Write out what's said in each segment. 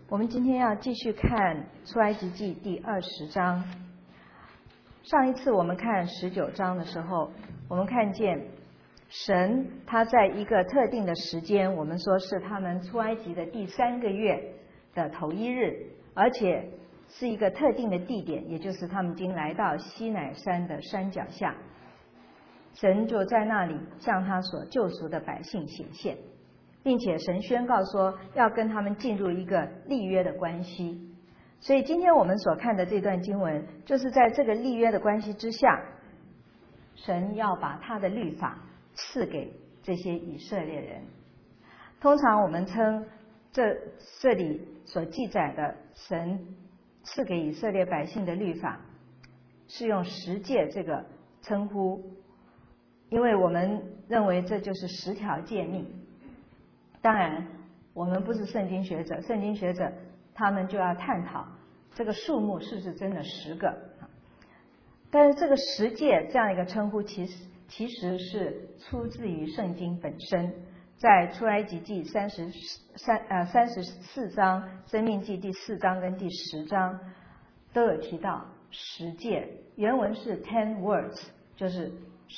我们今天要继续看出埃及记第20章。上一次我们看19章的时候，我们看见神他在一个特定的时间，我们说是他们出埃及的第3个月的头1日，而且是一个特定的地点，也就是他们已经来到西乃山的山脚下，神就在那里向他所救赎的百姓显现，并且神宣告说要跟他们进入一个立约的关系。所以今天我们所看的这段经文，就是在这个立约的关系之下，神要把他的律法赐给这些以色列人。通常我们称这里所记载的神赐给以色列百姓的律法，是用10诫这个称呼，因为我们认为这就是10条诫命。当然我们不是圣经学者，圣经学者他们就要探讨这个数目是不是真的10个。但是这个10诫这样一个称呼其实是出自于圣经本身，在出埃及记34章、申命记第4章跟第10章都有提到10诫，原文是 10 words， 就是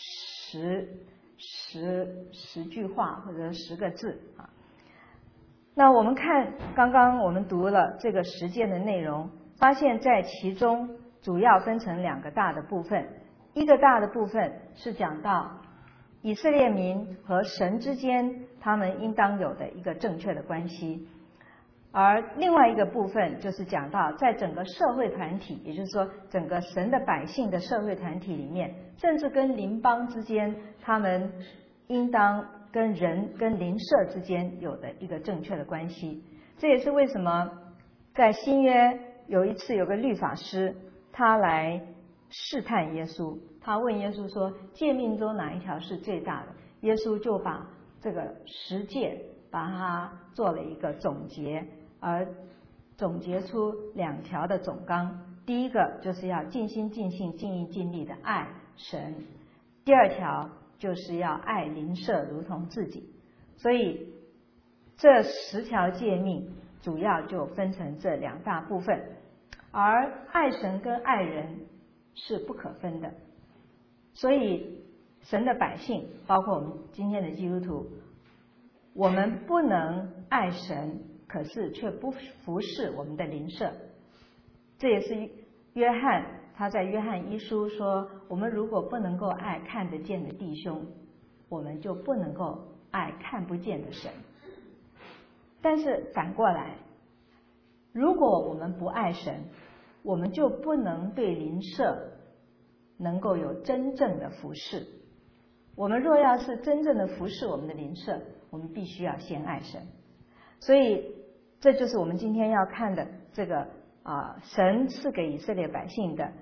10句话或者10个字啊。那我们看刚刚我们读了这个10诫的内容，发现在其中主要分成2个大的部分。一个大的部分是讲到以色列民和神之间他们应当有的一个正确的关系，而另外一个部分就是讲到在整个社会团体，也就是说整个神的百姓的社会团体里面，甚至跟邻邦之间，他们应当跟人跟邻舍之间有的一个正确的关系。这也是为什么在新约有一次有个律法师，他来试探耶稣，他问耶稣说诫命中哪一条是最大的？耶稣就把这个10诫把它做了一个总结，而总结出2条的总纲。第一个就是要尽心尽性尽意尽力的爱神，第2条就是要爱邻舍如同自己。所以这10条诫命主要就分成这2大部分，而爱神跟爱人是不可分的。所以神的百姓，包括我们今天的基督徒，我们不能爱神，可是却不服侍我们的邻舍。这也是约翰他在约翰1书说，我们如果不能够爱看得见的弟兄，我们就不能够爱看不见的神。但是反过来，如果我们不爱神，我们就不能对邻舍能够有真正的服侍。我们若要是真正的服侍我们的邻舍，我们必须要先爱神。所以这就是我们今天要看的这个神赐给以色列百姓的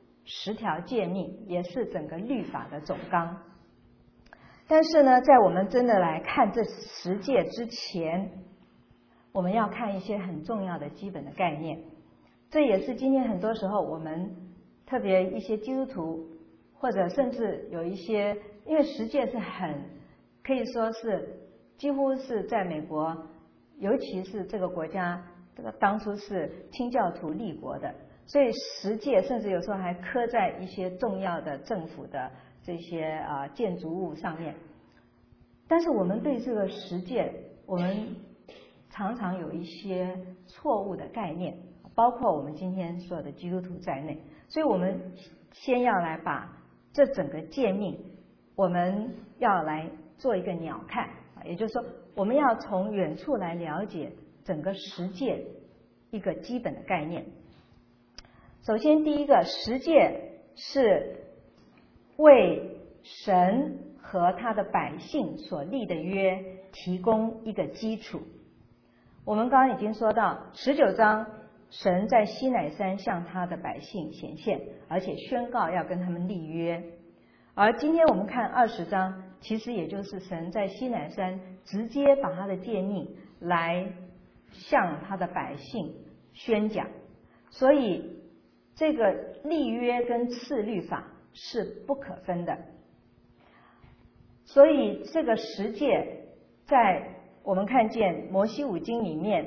10条诫命，也是整个律法的总纲。但是呢，在我们真的来看这10诫之前，我们要看一些很重要的基本的概念。这也是今天很多时候我们特别一些基督徒，或者甚至有一些，因为10诫是可以说是几乎是在美国，尤其是这个国家当初是清教徒立国的，所以10诫甚至有时候还刻在一些重要的政府的这些建筑物上面。但是我们对这个10诫，我们常常有一些错误的概念，包括我们今天所有的基督徒在内。所以我们先要来把这整个诫命，我们要来做一个鸟瞰，也就是说我们要从远处来了解整个10诫一个基本的概念。首先第一个，10诫是为神和他的百姓所立的约提供一个基础。我们刚刚已经说到19章，神在西乃山向他的百姓显现，而且宣告要跟他们立约。而今天我们看20章，其实也就是神在西乃山直接把他的诫命来向他的百姓宣讲。所以这个立约跟赐律法是不可分的。所以这个10诫在我们看见摩西五经里面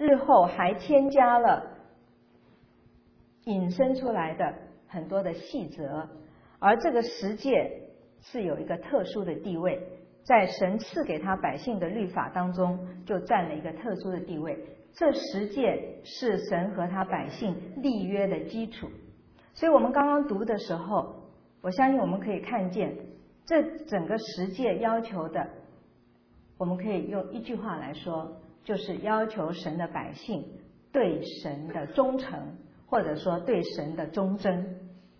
日后还添加了引申出来的很多的细则，而这个十诫是有一个特殊的地位，在神赐给他百姓的律法当中就占了一个特殊的地位。这十诫是神和他百姓立约的基础，所以我们刚刚读的时候，我相信我们可以看见这整个十诫要求的，我们可以用一句话来说，就是要求神的百姓对神的忠诚，或者说对神的忠贞。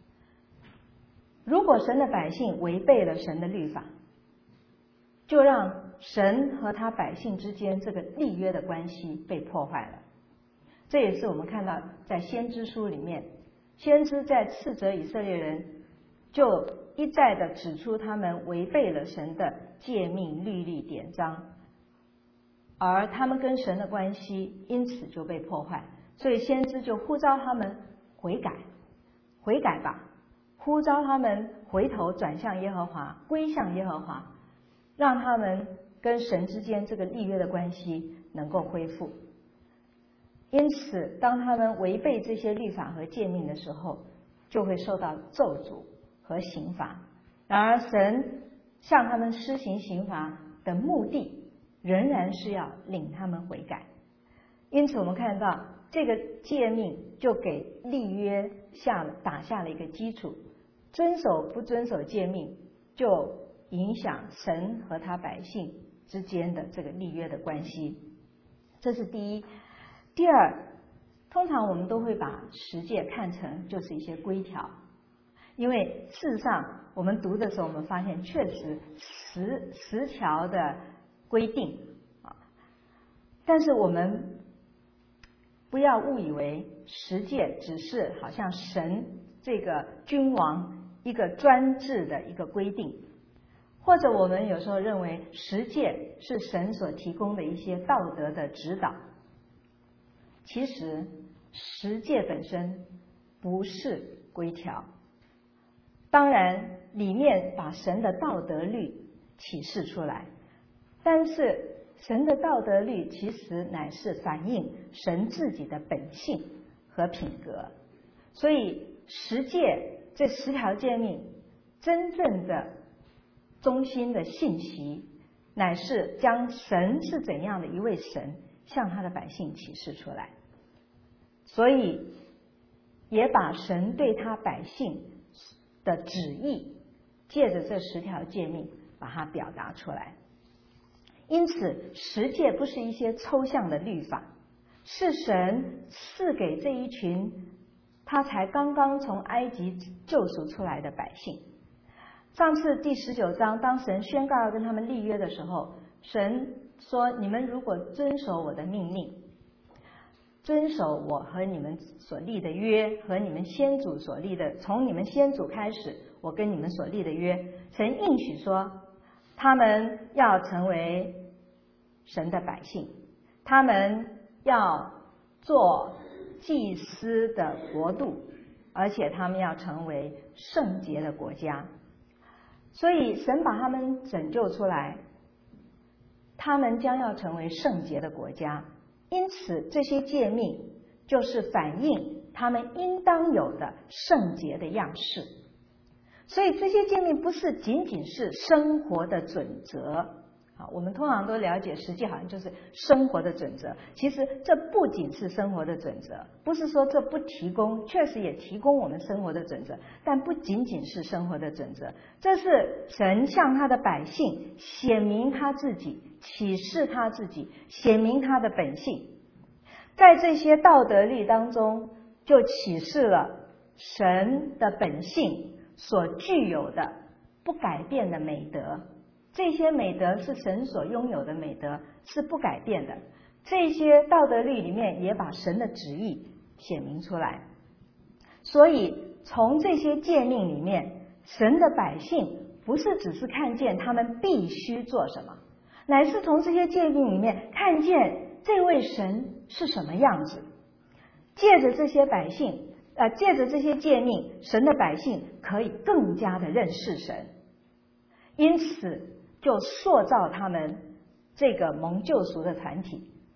如果神的百姓违背了神的律法，就让神和他百姓之间这个立约的关系被破坏了。这也是我们看到在先知书里面，先知在斥责以色列人，就一再的指出他们违背了神的诫命、律例、典章，而他们跟神的关系因此就被破坏。所以先知就呼召他们悔改，悔改吧，呼召他们回头转向耶和华，归向耶和华，让他们跟神之间这个立约的关系能够恢复。因此当他们违背这些律法和诫命的时候，就会受到咒诅和刑罚。然而神向他们施行刑罚的目的仍然是要领他们悔改。因此我们看到这个诫命就给立约打下了一个基础，遵守不遵守诫命就影响神和他百姓之间的这个立约的关系。这是第一。第二，通常我们都会把十诫看成就是一些规条，因为事实上我们读的时候，我们发现确实十条的规定啊，但是我们不要误以为十诫只是好像神这个君王一个专制的一个规定，或者我们有时候认为十诫是神所提供的一些道德的指导。其实十诫本身不是规条，当然里面把神的道德律启示出来，但是神的道德律其实乃是反映神自己的本性和品格。所以十诫这10条诫命真正的中心的信息，乃是将神是怎样的一位神向他的百姓启示出来，所以也把神对他百姓的旨意借着这10条诫命把它表达出来。因此十诫不是一些抽象的律法，是神赐给这一群他才刚刚从埃及救赎出来的百姓。上次第19章，当神宣告要跟他们立约的时候，神说，你们如果遵守我的命令，遵守我和你们所立的约，和你们先祖所立的，从你们先祖开始我跟你们所立的约，神应许说他们要成为神的百姓，他们要做祭司的国度，而且他们要成为圣洁的国家。所以神把他们拯救出来，他们将要成为圣洁的国家。因此这些诫命就是反映他们应当有的圣洁的样式。所以这些诫命不是仅仅是生活的准则，我们通常都了解十诫好像就是生活的准则，其实这不仅是生活的准则，不是说这不提供，确实也提供我们生活的准则，但不仅仅是生活的准则，这是神向他的百姓显明他自己，启示他自己，显明他的本性。在这些道德律当中就启示了神的本性所具有的不改变的美德，这些美德是神所拥有的美德，是不改变的。这些道德律里面也把神的旨意显明出来。所以从这些诫命里面，神的百姓不是只是看见他们必须做什么，乃是从这些诫命里面看见这位神是什么样子。借着这些百姓借着这些诫命，神的百姓可以更加的认识神，因此就塑造他们这个蒙救赎的团体，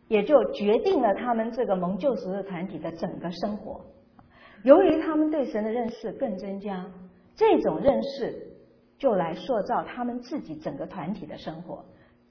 也就决定了他们这个蒙救赎的团体的整个生活。由于他们对神的认识更增加，这种认识就来塑造他们自己整个团体的生活，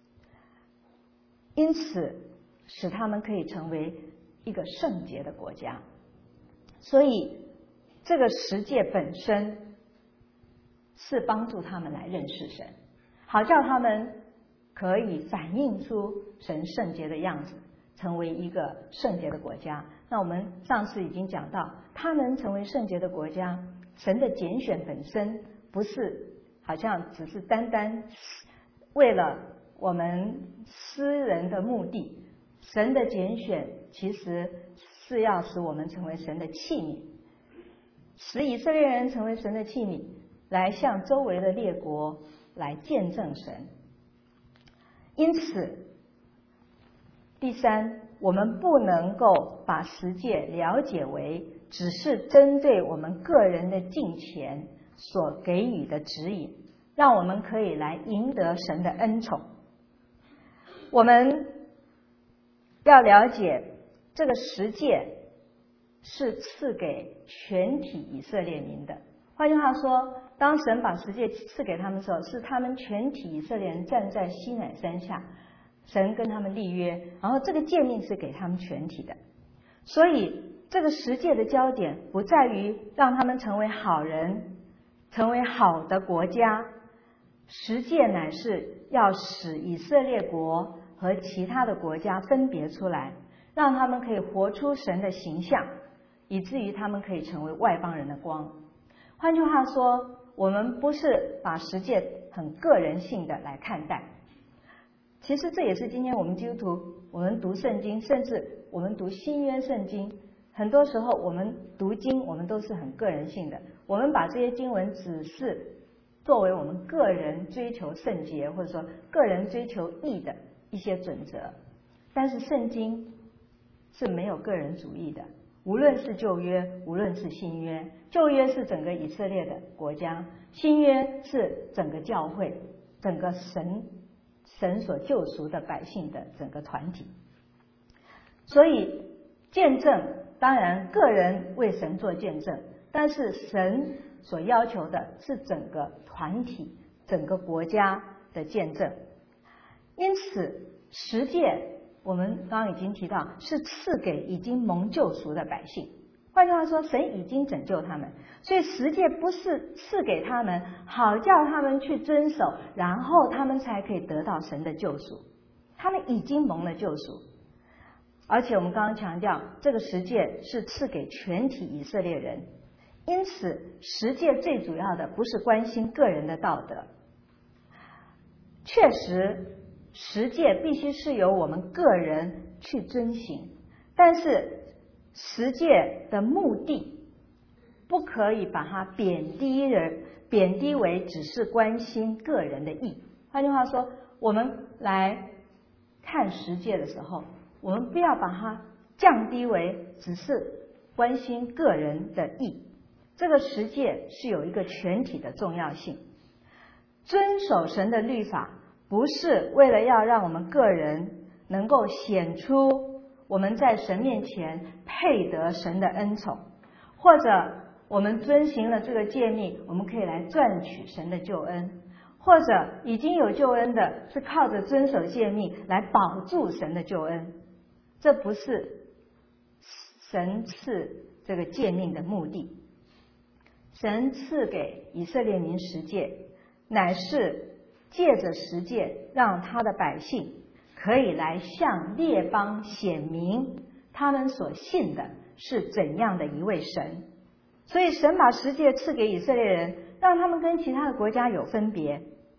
因此使他们可以成为一个圣洁的国家。所以这个十诫本身是帮助他们来认识神，好叫他们可以反映出神圣洁的样子，成为一个圣洁的国家。那我们上次已经讲到，他们成为圣洁的国家，神的拣选本身不是好像只是单单为了我们私人的目的，神的拣选其实是要使我们成为神的器皿，使以色列人成为神的器皿，来向周围的列国来见证神。因此第三，我们不能够把十诫了解为只是针对我们个人的敬虔所给予的指引，让我们可以来赢得神的恩宠。我们要了解这个十诫是赐给全体以色列民的。换句话说，当神把十诫赐给他们的时候，是他们全体以色列人站在西乃山下，神跟他们立约，然后这个诫命是给他们全体的。所以这个十诫的焦点不在于让他们成为好人，成为好的国家，十诫乃是要使以色列国和其他的国家分别出来，让他们可以活出神的形象，以至于他们可以成为外邦人的光。换句话说，我们不是把十诫很个人性的来看待，其实这也是今天我们基督徒，我们读圣经，甚至我们读新约圣经，很多时候我们读经，我们都是很个人性的，我们把这些经文只是作为我们个人追求圣洁，或者说个人追求义的一些准则。但是圣经是没有个人主义的，无论是旧约，无论是新约。旧约是整个以色列的国家，新约是整个教会，整个神所救赎的百姓的整个团体。所以见证，当然个人为神做见证，但是神所要求的是整个团体、整个国家的见证。因此十诫我们刚刚已经提到，是赐给已经蒙救赎的百姓。换句话说，神已经拯救他们，所以十诫不是赐给他们，好叫他们去遵守，然后他们才可以得到神的救赎。他们已经蒙了救赎，而且我们刚刚强调，这个十诫是赐给全体以色列人。因此十诫最主要的不是关心个人的道德，确实十诫必须是由我们个人去遵行，但是十诫的目的不可以把它贬低为只是关心个人的义。换句话说，我们来看十诫的时候，我们不要把它降低为只是关心个人的义。这个十诫是有一个全体的重要性。遵守神的律法不是为了要让我们个人能够显出我们在神面前配得神的恩宠，或者我们遵行了这个诫命，我们可以来赚取神的救恩，或者已经有救恩的是靠着遵守诫命来保住神的救恩。这不是神赐这个诫命的目的。神赐给以色列民十诫，乃是借着十诫让他的百姓可以来向列邦显明他们所信的是怎样的一位神。所以神把十诫赐给以色列人，让他们跟其他的国家有分别，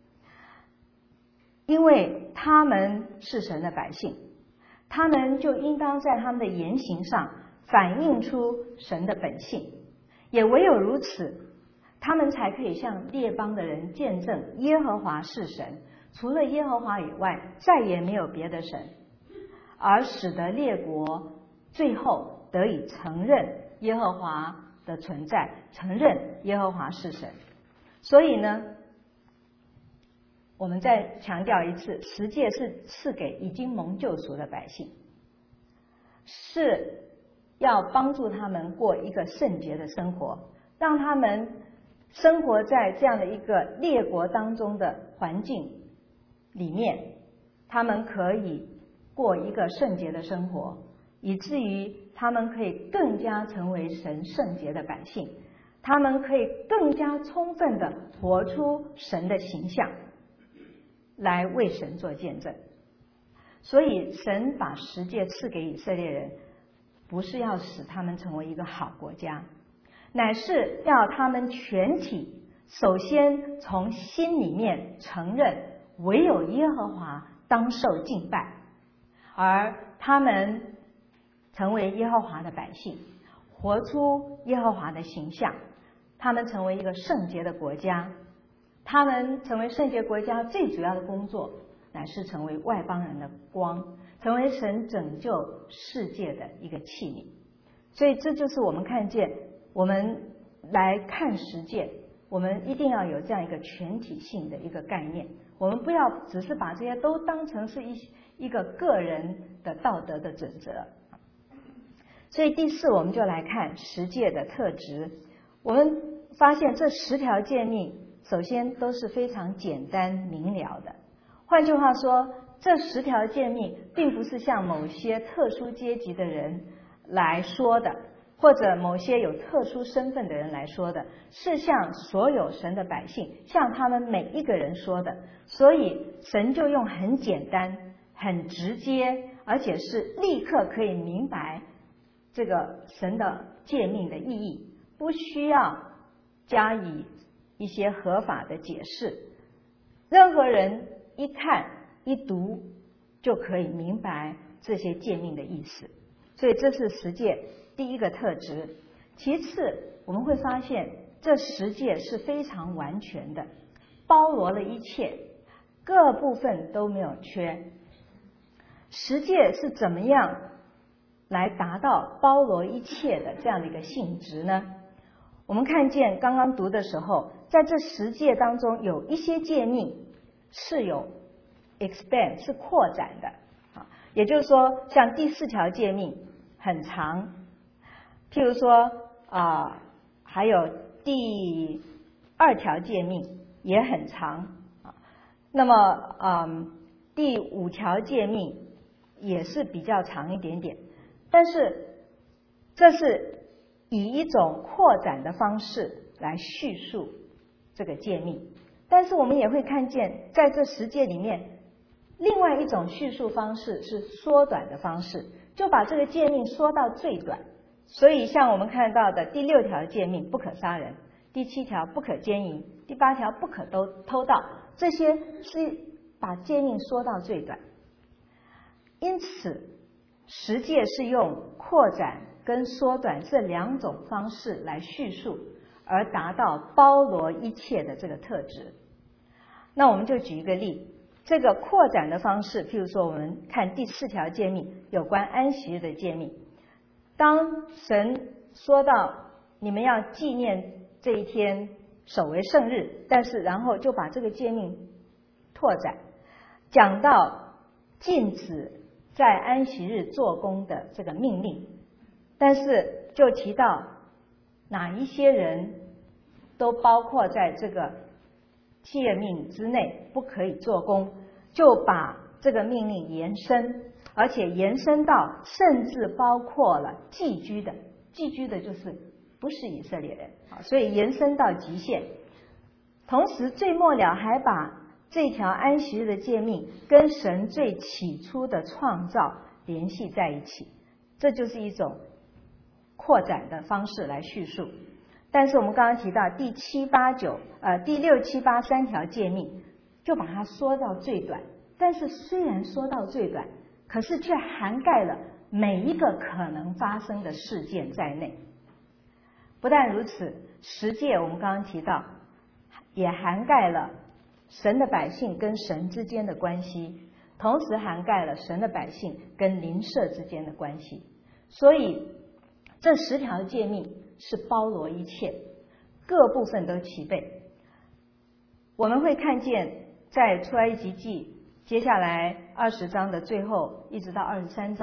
因为他们是神的百姓，他们就应当在他们的言行上反映出神的本性，也唯有如此，他们才可以向列邦的人见证耶和华是神，除了耶和华以外再也没有别的神，而使得列国最后得以承认耶和华的存在，承认耶和华是神。所以呢，我们再强调一次，十诫是赐给已经蒙救赎的百姓， 是要帮助他们过一个圣洁的生活，让他们生活在这样的一个列国当中的环境里面，他们可以过一个圣洁的生活，以至于他们可以更加成为神圣洁的百姓，他们可以更加充分地活出神的形象，来为神做见证。所以神把十诫赐给以色列人，不是要使他们成为一个好国家，乃是要他们全体首先从心里面承认唯有耶和华当受敬拜，而他们成为耶和华的百姓，活出耶和华的形象，他们成为一个圣洁的国家。他们成为圣洁国家最主要的工作，乃是成为外邦人的光，成为神拯救世界的一个器皿。所以这就是我们看见，我们来看十诫，我们一定要有这样一个全体性的一个概念，我们不要只是把这些都当成是一个个人的道德的准则。所以第四，我们就来看十诫的特质。我们发现这10条诫命首先都是非常简单明了的。换句话说，这10条诫命并不是向某些特殊阶级的人来说的，或者某些有特殊身份的人来说的，是向所有神的百姓，向他们每一个人说的。所以神就用很简单、很直接，而且是立刻可以明白这个神的诫命的意义，不需要加以一些合法的解释，任何人一看一读就可以明白这些诫命的意思。所以这是十诫第一个特质。其次，我们会发现这十诫是非常完全的，包罗了一切，各部分都没有缺。十诫是怎么样来达到包罗一切的这样的一个性质呢？我们看见刚刚读的时候，在这十诫当中有一些诫命是有 expand 是扩展的，也就是说像第4条诫命很长，譬如说还有第2条诫命也很长，那么第5条诫命也是比较长一点点，但是这是以一种扩展的方式来叙述这个诫命。但是我们也会看见，在这10诫里面，另外一种叙述方式是缩短的方式，就把这个诫命缩到最短。所以像我们看到的第6条诫命不可杀人，第7条不可奸淫，第8条不可偷盗，这些是把诫命缩到最短。因此十诫是用扩展跟缩短这2种方式来叙述，而达到包罗一切的这个特质。那我们就举一个例，这个扩展的方式，譬如说我们看第4条诫命，有关安息日的诫命。当神说到你们要纪念这一天，守为圣日，但是然后就把这个诫命拓展，讲到禁止在安息日做工的这个命令，但是就提到哪一些人都包括在这个诫命之内，不可以做工，就把这个命令延伸，而且延伸到甚至包括了寄居的，寄居的就是不是以色列人，所以延伸到极限。同时最末了还把这条安息日的诫命跟神最起初的创造联系在一起，这就是一种扩展的方式来叙述。但是我们刚刚提到第6、7、8 3条诫命，就把它缩到最短。但是虽然缩到最短，可是却涵盖了每一个可能发生的事件在内。不但如此，十诫我们刚刚提到，也涵盖了神的百姓跟神之间的关系，同时涵盖了神的百姓跟邻舍之间的关系。所以这10条诫命是包罗一切，各部分都齐备。我们会看见在出埃及记接下来20章的最后一直到23章，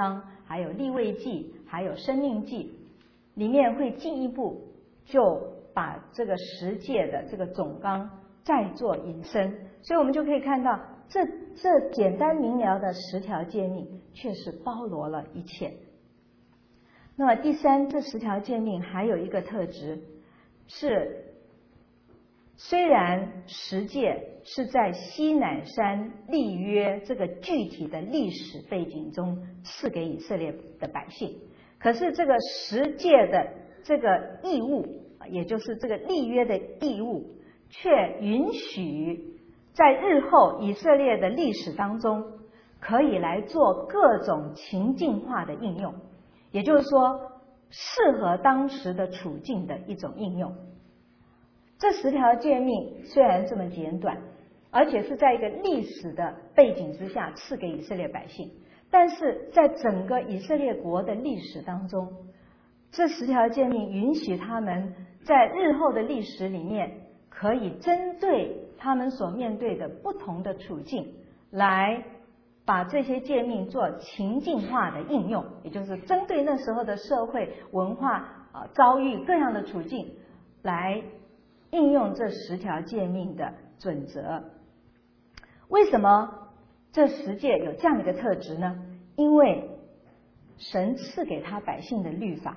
还有利未记，还有生命记，里面会进一步就把这个十诫的这个总纲再做引申，所以我们就可以看到这简单明了的10条诫命确实包罗了一切。那么第三，这10条诫命还有一个特质是，虽然十诫是在西乃山立约这个具体的历史背景中赐给以色列的百姓，可是这个十诫的这个义务，也就是这个立约的义务，却允许在日后以色列的历史当中可以来做各种情境化的应用，也就是说适合当时的处境的一种应用。这10条诫命虽然这么简短，而且是在一个历史的背景之下赐给以色列百姓，但是在整个以色列国的历史当中，这10条诫命允许他们在日后的历史里面可以针对他们所面对的不同的处境，来把这些诫命做情境化的应用，也就是针对那时候的社会文化遭遇各样的处境来应用这10条诫命的准则。为什么这10诫有这样的一个特质呢？因为神赐给他百姓的律法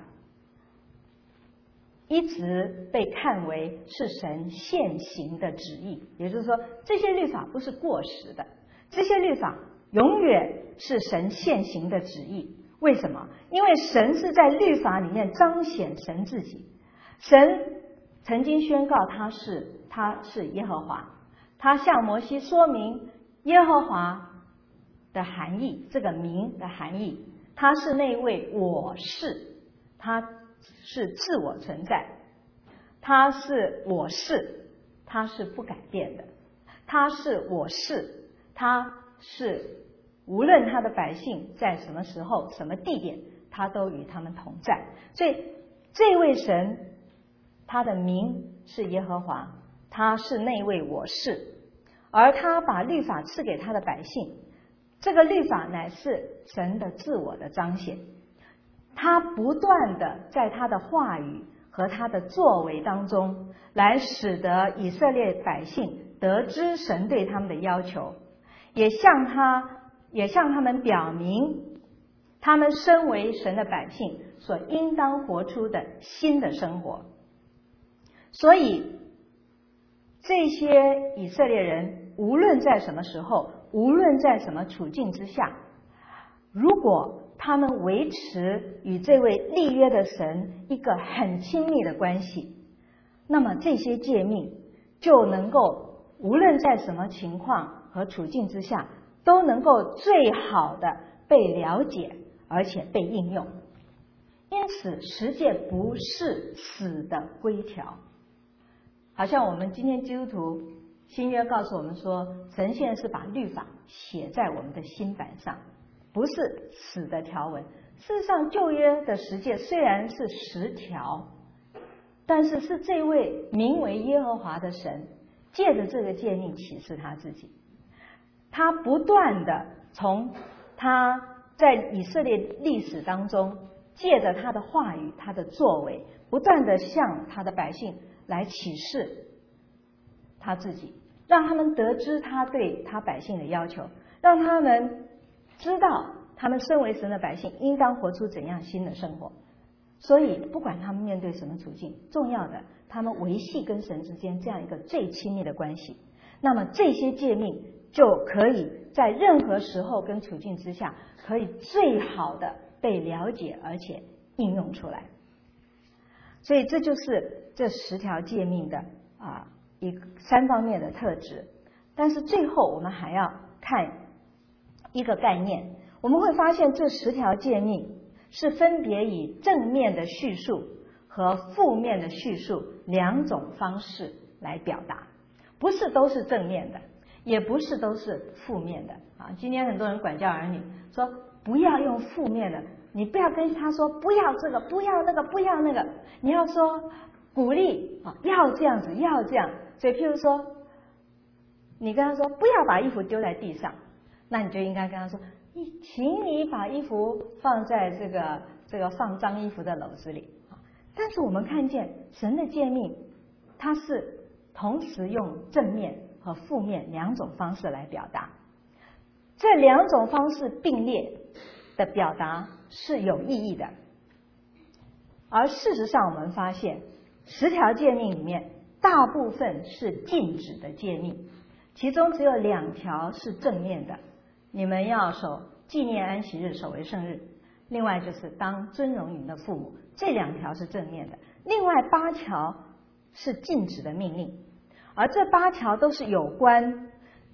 一直被看为是神现行的旨意，也就是说这些律法不是过时的，这些律法永远是神现行的旨意。为什么？因为神是在律法里面彰显神自己。神曾经宣告他是耶和华，他向摩西说明耶和华的含义，这个名的含义，他是那位我是，他是自我存在，他是我是，他是不改变的，他是我是，他是无论他的百姓在什么时候什么地点，他都与他们同在。所以这位神他的名是耶和华，他是那位我是，而他把律法赐给他的百姓，这个律法乃是神的自我的彰显。他不断的在他的话语和他的作为当中，来使得以色列百姓得知神对他们的要求，也向他们表明他们身为神的百姓所应当活出的新的生活。所以这些以色列人无论在什么时候，无论在什么处境之下，如果他们维持与这位立约的神一个很亲密的关系，那么这些诫命就能够无论在什么情况和处境之下，都能够最好的被了解，而且被应用。因此十诫不是死的规条，好像我们今天基督徒新约告诉我们说，神现在是把律法写在我们的心板上，不是死的条文。事实上旧约的十诫虽然是10条，但是是这位名为耶和华的神借着这个诫命启示他自己，他不断的从他在以色列历史当中借着他的话语他的作为，不断的向他的百姓来启示他自己，让他们得知他对他百姓的要求，让他们知道他们身为神的百姓应当活出怎样新的生活。所以不管他们面对什么处境，重要的他们维系跟神之间这样一个最亲密的关系，那么这些诫命就可以在任何时候跟处境之下可以最好的被了解而且应用出来。所以这就是这10条诫命的3方面的特质。但是最后我们还要看一个概念，我们会发现这10条诫命是分别以正面的叙述和负面的叙述2种方式来表达，不是都是正面的，也不是都是负面的今天很多人管教儿女说不要用负面的，你不要跟他说不要这个不要那个不要那个，你要说鼓励要这样子要这样。所以譬如说你跟他说不要把衣服丢在地上，那你就应该跟他说请你把衣服放在这个放脏衣服的篓子里。但是我们看见神的诫命，它是同时用正面和负面两种方式来表达，这两种方式并列的表达是有意义的。而事实上我们发现10条诫命里面大部分是禁止的诫命，其中只有2条是正面的，你们要守纪念安息日，守为圣日，另外就是当尊荣你的父母，这2条是正面的，另外8条是禁止的命令，而这8条都是有关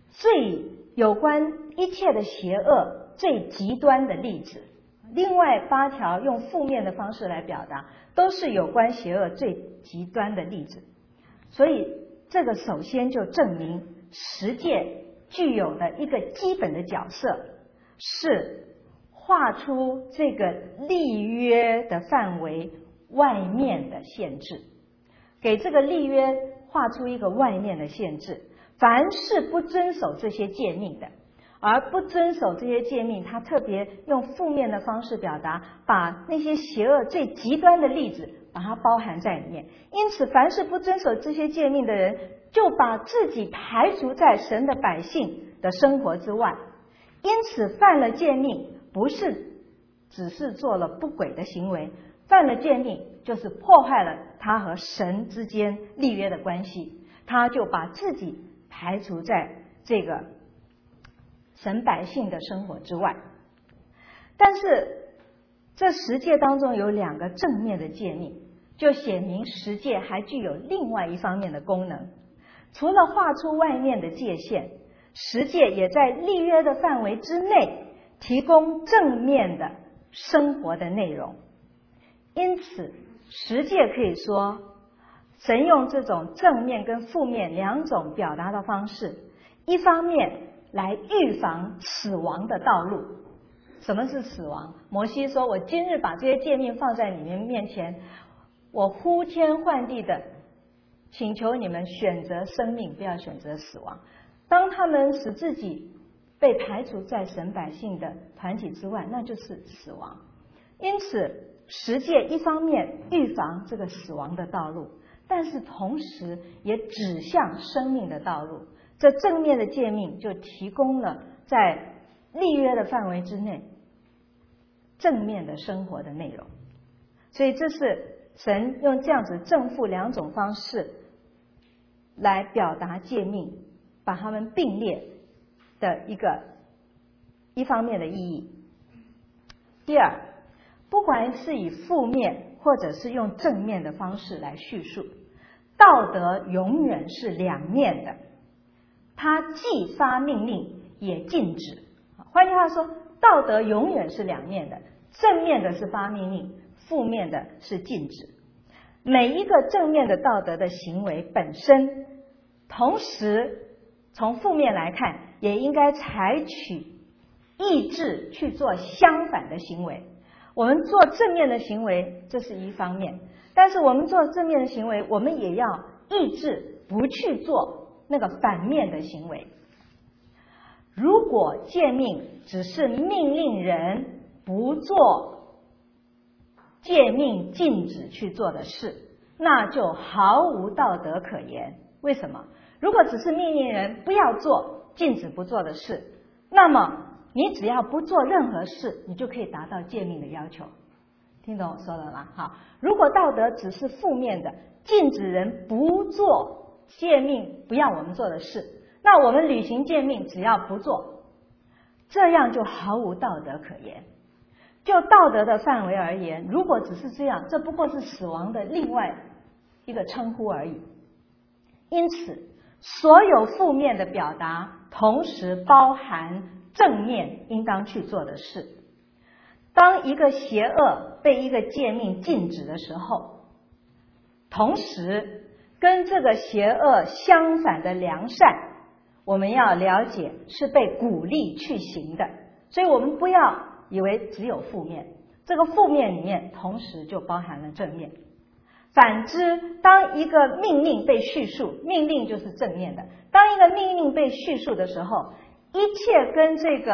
一切的邪恶最极端的例子，另外8条用负面的方式来表达，都是有关邪恶最极端的例子。所以这个首先就证明10诫具有的一个基本的角色，是画出这个立约的范围外面的限制，给这个立约画出一个外面的限制。凡是不遵守这些诫命的，而不遵守这些诫命，他特别用负面的方式表达，把那些邪恶最极端的例子把它包含在里面。因此凡是不遵守这些诫命的人，就把自己排除在神的百姓的生活之外。因此犯了诫命不是只是做了不轨的行为，犯了诫命就是破坏了他和神之间立约的关系，他就把自己排除在这个神百姓的生活之外。但是这10诫当中有2个正面的诫命，就显明10诫还具有另外一方面的功能。除了画出外面的界限，10诫也在立约的范围之内提供正面的生活的内容。因此10诫可以说神用这种正面跟负面2种表达的方式，一方面来预防死亡的道路。什么是死亡？摩西说，我今日把这些诫命放在你们面前，我呼天唤地的请求你们选择生命，不要选择死亡。当他们使自己被排除在神百姓的团体之外，那就是死亡。因此10诫一方面预防这个死亡的道路，但是同时也指向生命的道路。这正面的诫命就提供了在立约的范围之内正面的生活的内容。所以这是神用这样子正负2种方式来表达诫命，把它们并列的一方面的意义。第二，不管是以负面或者是用正面的方式来叙述，道德永远是2面的，它既发命令也禁止。换句话说，道德永远是2面的，正面的是发命令，负面的是禁止。每一个正面的道德的行为本身，同时从负面来看，也应该采取意志去做相反的行为。我们做正面的行为，这是一方面，但是我们做正面的行为，我们也要意志不去做那个反面的行为。如果诫命只是命令人不做诫命禁止去做的事，那就毫无道德可言。为什么？如果只是命令人不要做禁止不做的事，那么你只要不做任何事，你就可以达到诫命的要求。听懂我说的吗？好，如果道德只是负面的，禁止人不做诫命不要我们做的事，那我们履行诫命只要不做，这样就毫无道德可言。就道德的范围而言，如果只是这样，这不过是死亡的另外一个称呼而已。因此所有负面的表达同时包含正面应当去做的事。当一个邪恶被一个诫命禁止的时候，同时跟这个邪恶相反的良善，我们要了解是被鼓励去行的。所以我们不要以为只有负面，这个负面里面同时就包含了正面。反之，当一个命令被叙述，命令就是正面的，当一个命令被叙述的时候，一切跟这个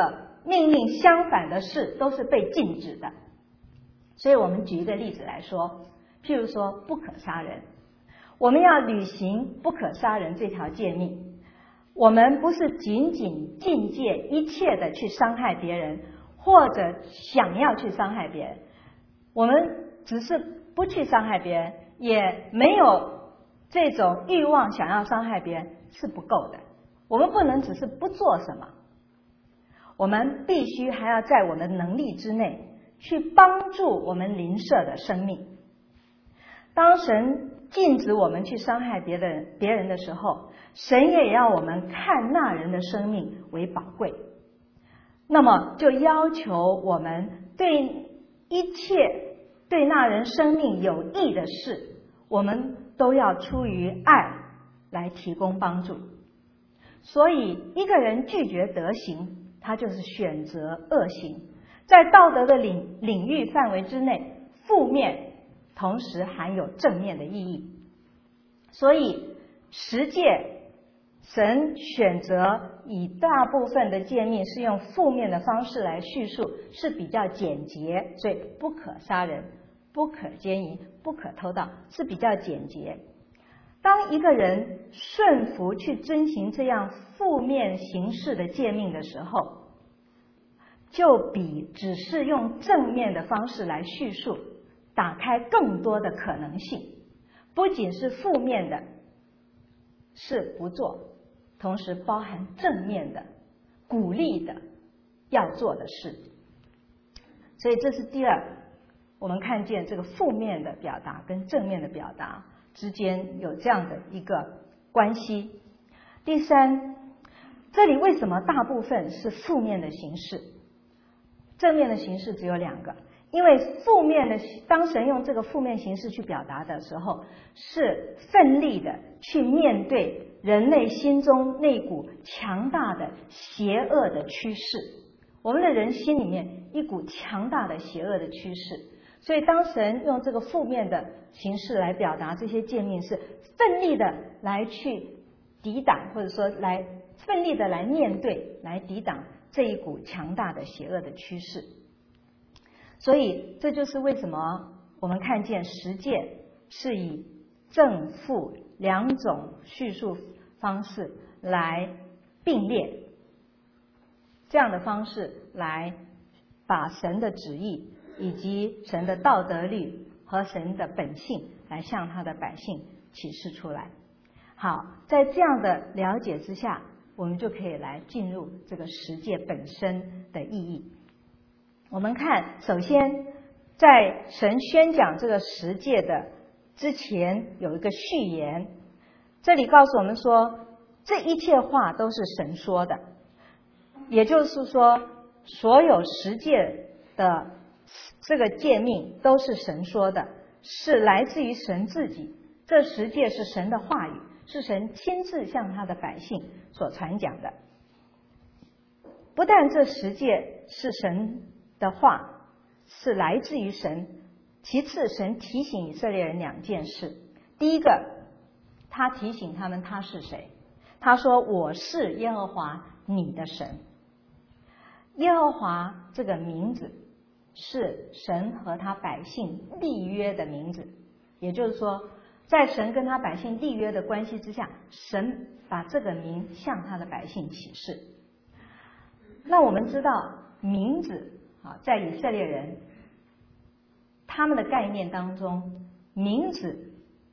命令相反的事都是被禁止的。所以我们举一个例子来说，譬如说不可杀人，我们要履行不可杀人这条诫命，我们不是仅仅禁戒一切的去伤害别人，或者想要去伤害别人，我们只是不去伤害别人，也没有这种欲望想要伤害别人是不够的。我们不能只是不做什么，我们必须还要在我们的能力之内去帮助我们邻舍的生命。当神禁止我们去伤害别人的时候，神也要我们看那人的生命为宝贵，那么就要求我们对一切对那人生命有益的事，我们都要出于爱来提供帮助。所以一个人拒绝德行，他就是选择恶行。在道德的领域范围之内，负面同时含有正面的意义。所以十诫，神选择以大部分的诫命是用负面的方式来叙述，是比较简洁。所以不可杀人，不可奸淫，不可偷盗，是比较简洁。当一个人顺服去遵行这样负面形式的诫命的时候，就比只是用正面的方式来叙述打开更多的可能性。不仅是负面的是不做，同时包含正面的鼓励的要做的事。所以这是第二，我们看见这个负面的表达跟正面的表达之间有这样的一个关系。第三，这里为什么大部分是负面的形式？正面的形式只有2个。因为负面的，当神用这个负面形式去表达的时候，是奋力的去面对人类心中那股强大的邪恶的趋势。我们的人心里面一股强大的邪恶的趋势，所以当神用这个负面的形式来表达这些诫命，是奋力的来去抵挡，或者说来奋力的来面对，来抵挡这一股强大的邪恶的趋势。所以这就是为什么我们看见十诫是以正负2种叙述方式来并列，这样的方式来把神的旨意以及神的道德律和神的本性来向他的百姓启示出来。好，在这样的了解之下，我们就可以来进入这个十诫本身的意义。我们看，首先在神宣讲这个十诫的之前有一个序言，这里告诉我们说，这一切话都是神说的，也就是说所有十诫的这个诫命都是神说的，是来自于神自己。这十诫是神的话语，是神亲自向他的百姓所传讲的。不但这十诫是神的话，是来自于神，其次神提醒以色列人2件事。第一个，他提醒他们他是谁，他说我是耶和华你的神。耶和华这个名字是神和他百姓立约的名字，也就是说在神跟他百姓立约的关系之下，神把这个名向他的百姓启示。那我们知道名字在以色列人他们的概念当中，名字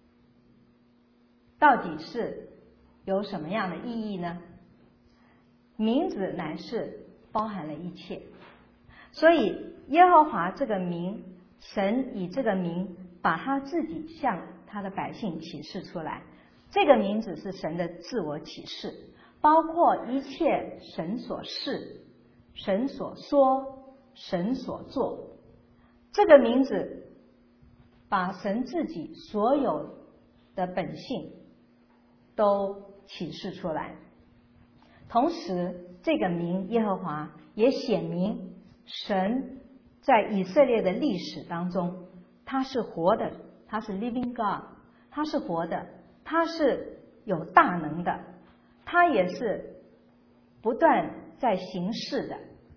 到底是有什么样的意义呢？名字乃是包含了一切，所以耶和华这个名，神以这个名把他自己向他的百姓启示出来。这个名字是神的自我启示，包括一切神所示、神所说、神所做。这个名字把神自己所有的本性都启示出来。同时这个名耶和华也显明神在以色列的历史当中，他是活的，他是 living God， 他是活的，他是有大能的，他也是不断在行事的。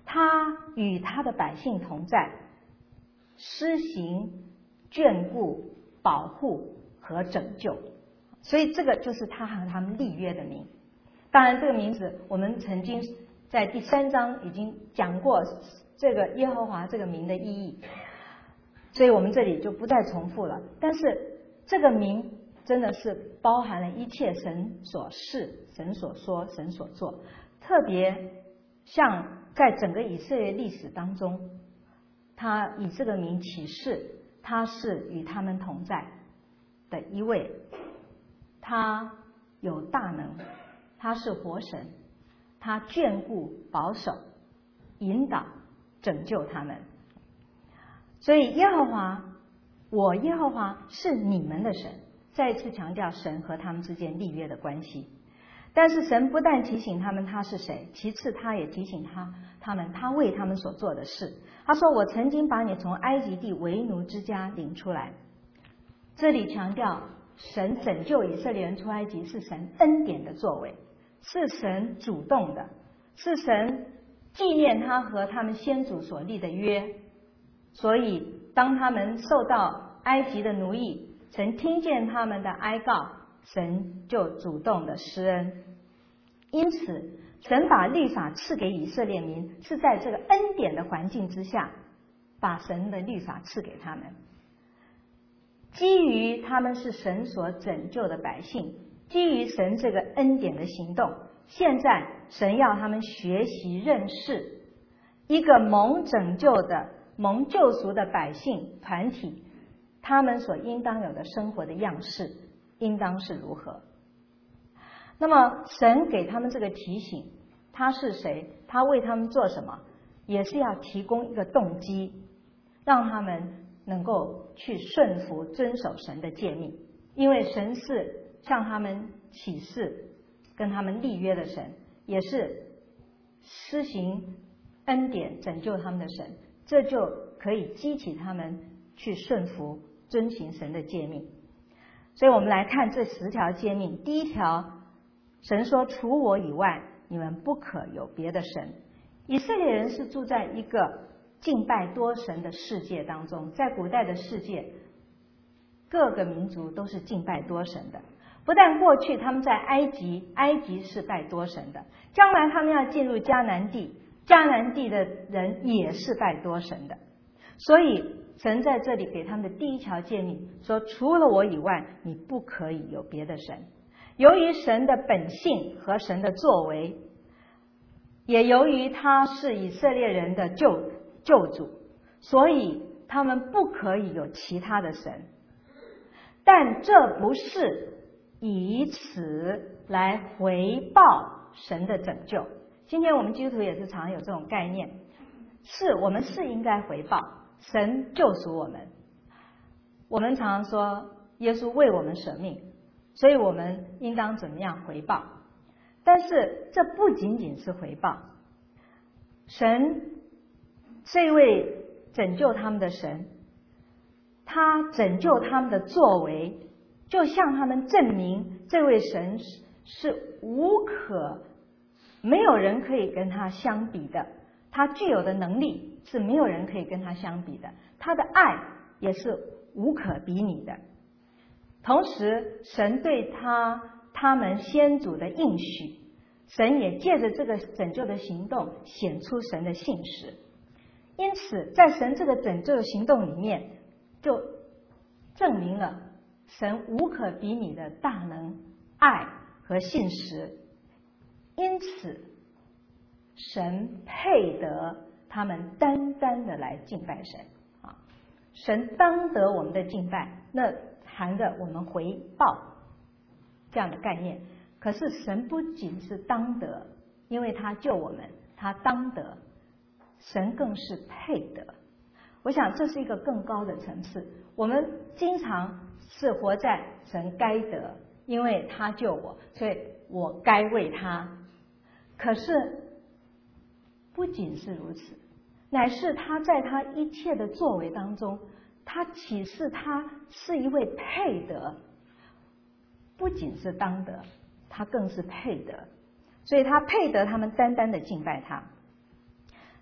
他与他的百姓同在，施行眷顾、保护和拯救。所以这个就是他和他们立约的名。当然这个名字我们曾经在第3章已经讲过这个耶和华这个名的意义，所以我们这里就不再重复了。但是这个名真的是包含了一切神所示、神所说、神所做，特别像在整个以色列历史当中，他以这个名启示他是与他们同在的一位，他有大能，他是活神，他眷顾、保守、引导、拯救他们。所以耶和华，我耶和华是你们的神，再一次强调神和他们之间立约的关系。但是神不但提醒他们他是谁，其次他也提醒他们他为他们所做的事。他说，我曾经把你从埃及地为奴之家领出来。这里强调神拯救以色列人出埃及是神恩典的作为，是神主动的，是神纪念他和他们先祖所立的约。所以当他们受到埃及的奴役，神听见他们的哀告，神就主动的施恩。因此神把律法赐给以色列民，是在这个恩典的环境之下把神的律法赐给他们。基于他们是神所拯救的百姓，基于神这个恩典的行动，现在神要他们学习认识一个蒙拯救的、蒙救赎的百姓团体，他们所应当有的生活的样式应当是如何。那么神给他们这个提醒，他是谁，他为他们做什么，也是要提供一个动机，让他们能够去顺服遵守神的诫命。因为神是向他们启示跟他们立约的神，也是施行恩典拯救他们的神，这就可以激起他们去顺服遵行神的诫命。所以我们来看这10条诫命。第1条，神说，除我以外你们不可有别的神。以色列人是住在一个敬拜多神的世界当中，在古代的世界各个民族都是敬拜多神的。不但过去他们在埃及是拜多神的，将来他们要进入迦南地，迦南地的人也是拜多神的。所以神在这里给他们的第1条诫命说，除了我以外你不可以有别的神。由于神的本性和神的作为，也由于他是以色列人的救主，所以他们不可以有其他的神。但这不是以此来回报神的拯救。今天我们基督徒也是常有这种概念，我们是应该回报神救赎我们。我们常常说耶稣为我们舍命，所以我们应当怎么样回报。但是这不仅仅是回报，神这位拯救他们的神，他拯救他们的作为就向他们证明这位神是没有人可以跟他相比的，他具有的能力是没有人可以跟他相比的，他的爱也是无可比拟的。同时神对他们先祖的应许，神也借着这个拯救的行动显出神的信实。因此在神这个拯救的行动里面，就证明了神无可比拟的大能、爱和信实。因此神配得他们单单的来敬拜神啊，神当得我们的敬拜，那含着我们回报这样的概念。可是神不仅是当得，因为他救我们，他当得，神更是配得。我想这是一个更高的层次。我们经常是活在神该得，因为他救我，所以我该为他。可是不仅是如此，乃是他在他一切的作为当中，他启示他是一位配得，不仅是当得，他更是配得，所以他配得他们单单的敬拜他。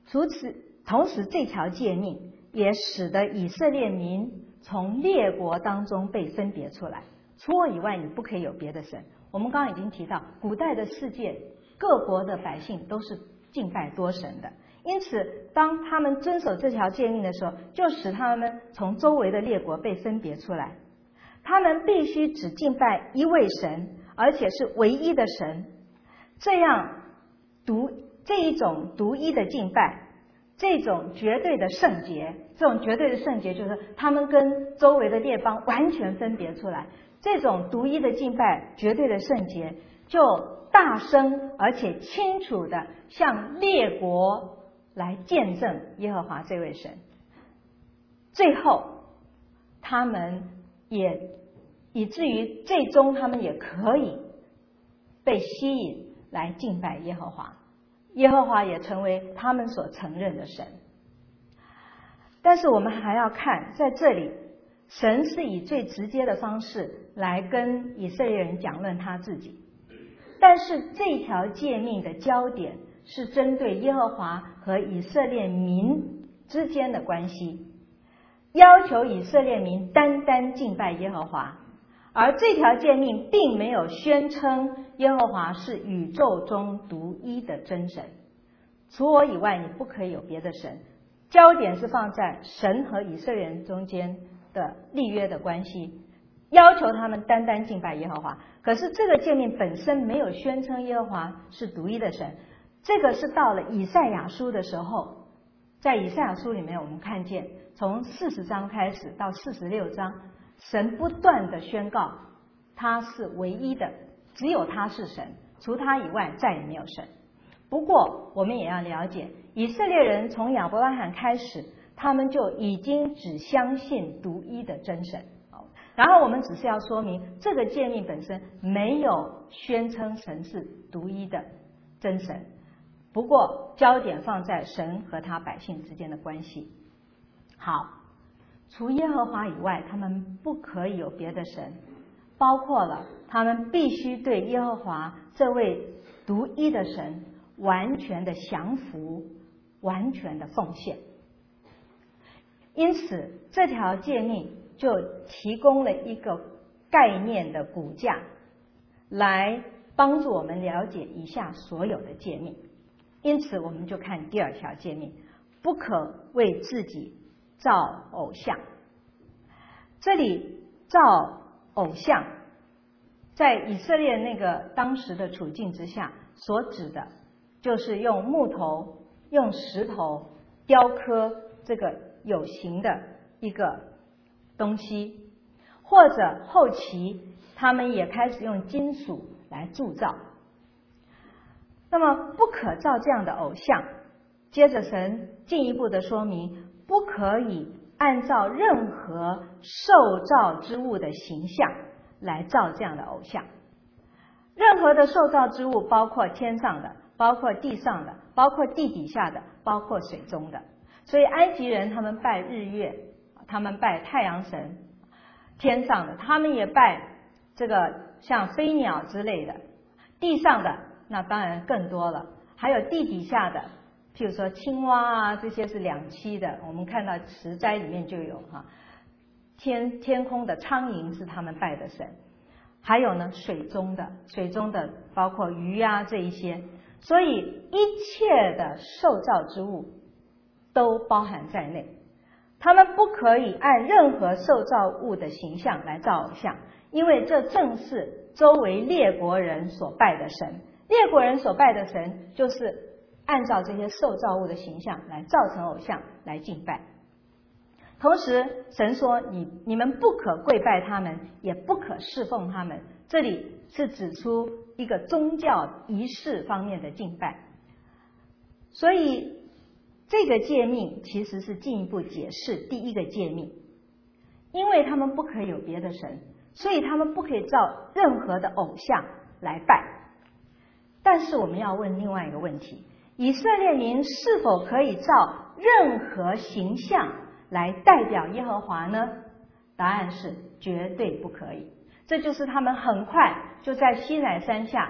同时这条诫命也使得以色列民从列国当中被分别出来，除我以外你不可以有别的神。我们刚刚已经提到，古代的世界各国的百姓都是敬拜多神的，因此当他们遵守这条诫命的时候，就使他们从周围的列国被分别出来。他们必须只敬拜一位神，而且是唯一的神。这一种独一的敬拜，这种绝对的圣洁，这种绝对的圣洁就是他们跟周围的列邦完全分别出来。这种独一的敬拜，绝对的圣洁，就大声而且清楚的向列国来见证耶和华这位神。最后他们也以至于最终他们也可以被吸引来敬拜耶和华，耶和华也成为他们所承认的神。但是我们还要看，在这里神是以最直接的方式来跟以色列人讲论他自己，但是这条诫命的焦点是针对耶和华和以色列民之间的关系，要求以色列民单单敬拜耶和华。而这条诫命并没有宣称耶和华是宇宙中独一的真神，除我以外你不可以有别的神。焦点是放在神和以色列人中间的立约的关系，要求他们单单敬拜耶和华。可是这个诫命本身没有宣称耶和华是独一的神，这个是到了以赛亚书的时候，在以赛亚书里面我们看见从40章开始到46章，神不断的宣告他是唯一的，只有他是神，除他以外再也没有神。不过我们也要了解，以色列人从亚伯拉罕开始，他们就已经只相信独一的真神。然后我们只是要说明，这个诫命本身没有宣称神是独一的真神，不过焦点放在神和他百姓之间的关系。好，除耶和华以外，他们不可以有别的神，包括了他们必须对耶和华这位独一的神完全的降服，完全的奉献。因此这条诫命就提供了一个概念的骨架，来帮助我们了解以下所有的诫命。因此我们就看第2条诫命，不可为自己造偶像。这里造偶像在以色列那个当时的处境之下所指的就是用木头用石头雕刻这个有形的一个东西，或者后期他们也开始用金属来铸造。那么不可造这样的偶像，接着神进一步的说明，不可以按照任何受造之物的形象来造这样的偶像。任何的受造之物，包括天上的，包括地上的，包括地底下的，包括水中的。所以埃及人他们拜日月，他们拜太阳神，天上的他们也拜这个像飞鸟之类的，地上的那当然更多了，还有地底下的，譬如说青蛙啊，这些是两栖的，我们看到十灾里面就有天空的苍蝇是他们拜的神，还有呢水中的包括鱼啊这一些。所以一切的受造之物都包含在内，他们不可以按任何受造物的形象来造偶像，因为这正是周围列国人所拜的神。列国人所拜的神就是按照这些受造物的形象来造成偶像来敬拜。同时神说你们不可跪拜他们，也不可侍奉他们，这里是指出一个宗教仪式方面的敬拜。所以这个诫命其实是进一步解释第一个诫命，因为他们不可以有别的神，所以他们不可以造任何的偶像来拜。但是我们要问另外一个问题，以色列民是否可以造任何形象来代表耶和华呢？答案是绝对不可以。这就是他们很快就在西乃山下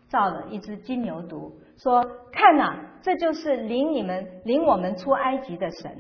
造了一只金牛犊，说看哪，这就是领我们出埃及的神。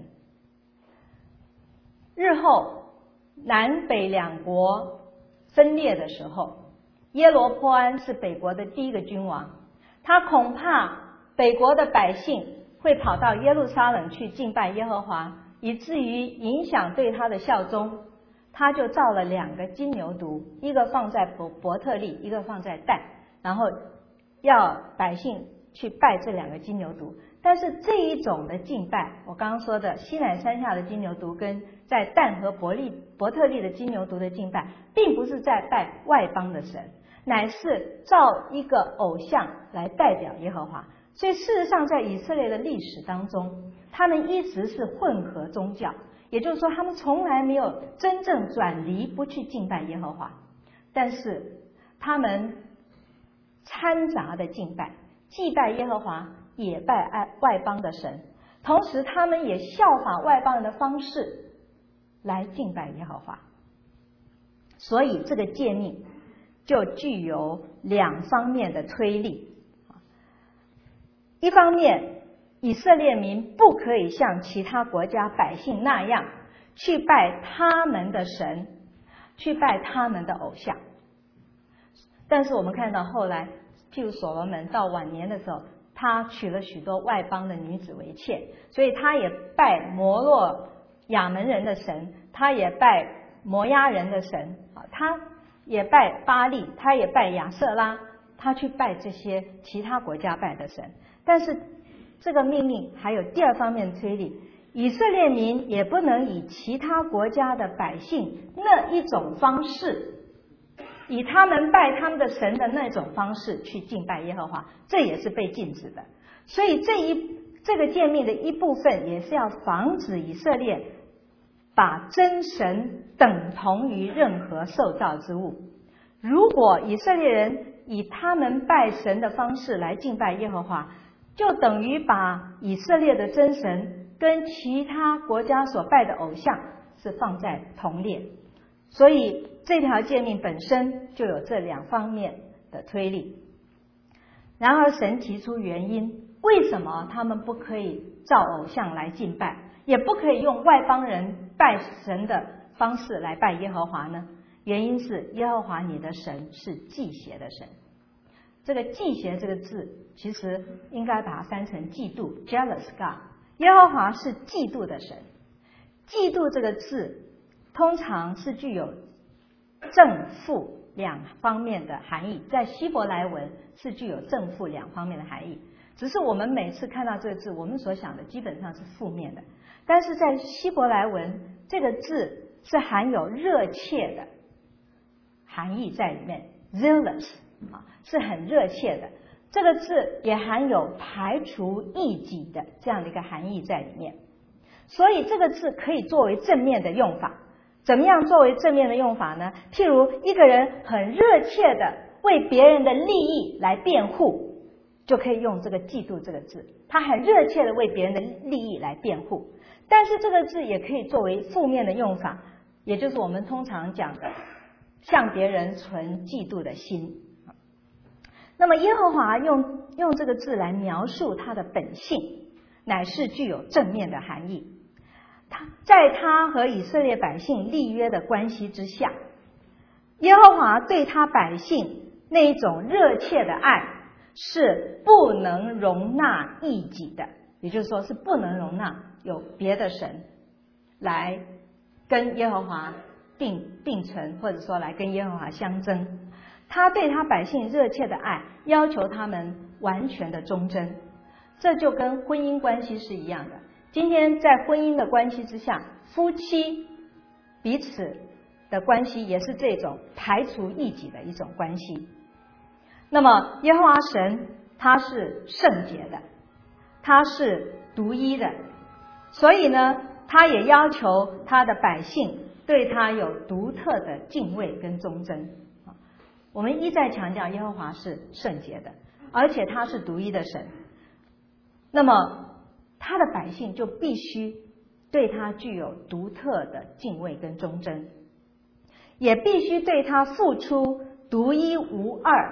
日后南北两国分裂的时候，耶罗波安是北国的第一个君王，他恐怕北国的百姓会跑到耶路撒冷去敬拜耶和华，以至于影响对他的效忠，他就造了2个金牛犊，一个放在伯特利，一个放在但，然后要百姓去拜这2个金牛犊。但是这一种的敬拜，我刚刚说的西乃山下的金牛犊跟在但和伯特利的金牛犊的敬拜，并不是在拜外邦的神，乃是造一个偶像来代表耶和华。所以事实上在以色列的历史当中，他们一直是混合宗教，也就是说他们从来没有真正转离不去敬拜耶和华，但是他们掺杂的敬拜，既拜耶和华也拜外邦的神，同时他们也效法外邦人的方式来敬拜耶和华。所以这个诫命就具有2方面的推力。一方面，以色列民不可以像其他国家百姓那样去拜他们的神，去拜他们的偶像。但是我们看到后来，譬如所罗门到晚年的时候，他娶了许多外邦的女子为妾，所以他也拜摩洛亚门人的神，他也拜摩押人的神，他也拜巴力，他也拜亚瑟拉，他去拜这些其他国家拜的神。但是这个命令还有第2方面推理，以色列民也不能以其他国家的百姓那一种方式，以他们拜他们的神的那种方式去敬拜耶和华，这也是被禁止的。所以这个诫命的一部分也是要防止以色列把真神等同于任何受造之物。如果以色列人以他们拜神的方式来敬拜耶和华，就等于把以色列的真神跟其他国家所拜的偶像是放在同列。所以这条诫命本身就有这2方面的推力。然而神提出原因，为什么他们不可以造偶像来敬拜，也不可以用外邦人拜神的方式来拜耶和华呢？原因是耶和华你的神是忌邪的神。这个忌邪这个字其实应该把它翻成嫉妒 jealous God， 耶和华是嫉妒的神。嫉妒这个字通常是具有正负2方面的含义，在希伯来文是具有正负2方面的含义，只是我们每次看到这个字，我们所想的基本上是负面的，但是在希伯来文这个字是含有热切的含义在里面， zealous是很热切的。这个字也含有排除异己的这样的一个含义在里面，所以这个字可以作为正面的用法。怎么样作为正面的用法呢？譬如一个人很热切的为别人的利益来辩护，就可以用这个嫉妒这个字，他很热切的为别人的利益来辩护。但是这个字也可以作为负面的用法，也就是我们通常讲的向别人存嫉妒的心。那么耶和华用这个字来描述他的本性，乃是具有正面的含义。在他和以色列百姓立约的关系之下，耶和华对他百姓那一种热切的爱是不能容纳异己的，也就是说是不能容纳有别的神来跟耶和华并存，或者说来跟耶和华相争。他对他百姓热切的爱要求他们完全的忠贞，这就跟婚姻关系是一样的。今天在婚姻的关系之下，夫妻彼此的关系也是这种排除异己的一种关系。那么耶和华神他是圣洁的，他是独一的，所以呢他也要求他的百姓对他有独特的敬畏跟忠贞。我们一再强调耶和华是圣洁的，而且他是独一的神，那么他的百姓就必须对他具有独特的敬畏跟忠贞，也必须对他付出独一无二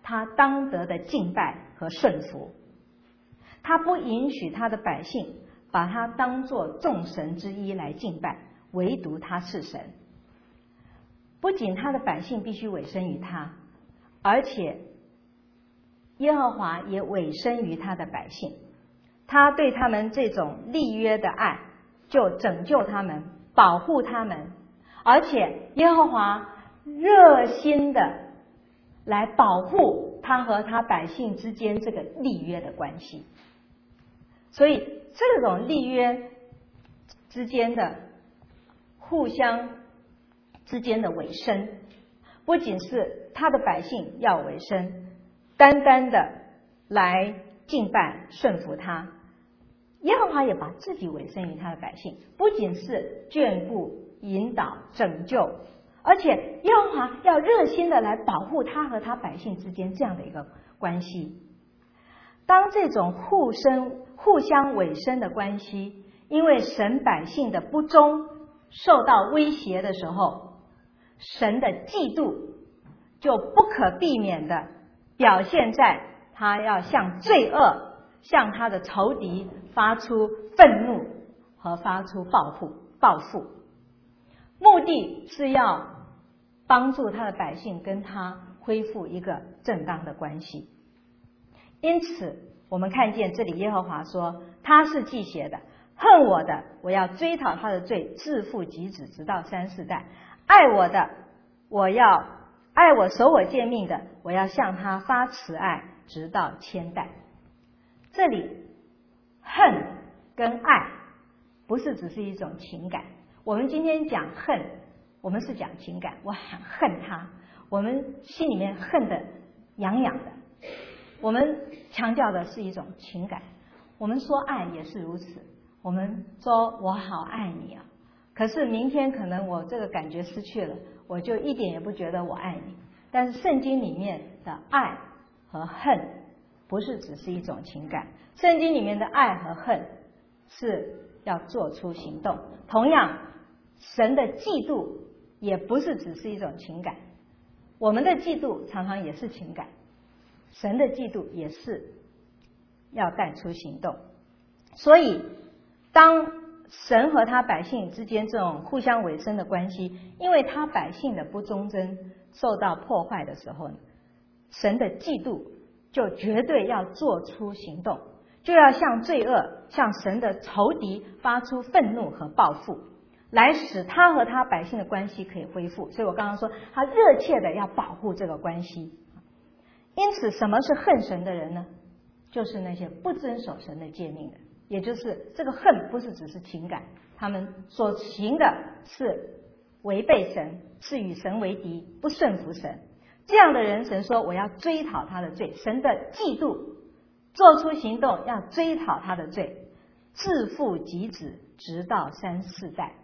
他当得的敬拜和顺服。他不允许他的百姓把他当作众神之一来敬拜，唯独他是神。不仅他的百姓必须委身于他，而且耶和华也委身于他的百姓。他对他们这种立约的爱，就拯救他们，保护他们，而且耶和华热心的来保护他和他百姓之间这个立约的关系。所以这种立约之间的互相之间的委身，不仅是他的百姓要委身，单单的来敬拜顺服他，耶和华也把自己委身于他的百姓，不仅是眷顾引导拯救，而且耶和华要热心的来保护他和他百姓之间这样的一个关系。当这种互相委身的关系因为神百姓的不忠受到威胁的时候，神的嫉妒就不可避免的表现在他要向罪恶、向他的仇敌发出愤怒和发出报复，目的是要帮助他的百姓跟他恢复一个正当的关系。因此我们看见这里耶和华说，他是忌邪的，恨我的，我要追讨他的罪，自父及子，直到3、4代；爱我的，爱我守我诫命的，我要向他发慈爱，直到1000代。这里恨跟爱不是只是一种情感，我们今天讲恨，我们是讲情感，我很恨他，我们心里面恨得痒痒的，我们强调的是一种情感。我们说爱也是如此，我们说我好爱你啊，可是明天可能我这个感觉失去了，我就一点也不觉得我爱你。但是圣经里面的爱和恨不是只是一种情感，圣经里面的爱和恨是要做出行动。同样，神的嫉妒也不是只是一种情感，我们的嫉妒常常也是情感，神的嫉妒也是要带出行动。所以当神和他百姓之间这种互相委身的关系，因为他百姓的不忠贞受到破坏的时候呢，神的嫉妒就绝对要做出行动，就要向罪恶、向神的仇敌发出愤怒和报复，来使他和他百姓的关系可以恢复。所以我刚刚说他热切的要保护这个关系。因此什么是恨神的人呢？就是那些不遵守神的诫命的，也就是这个恨不是只是情感，他们所行的是违背神，是与神为敌，不顺服神。这样的人，神说我要追讨他的罪，神的嫉妒做出行动要追讨他的罪，自父及子，直到3、4代。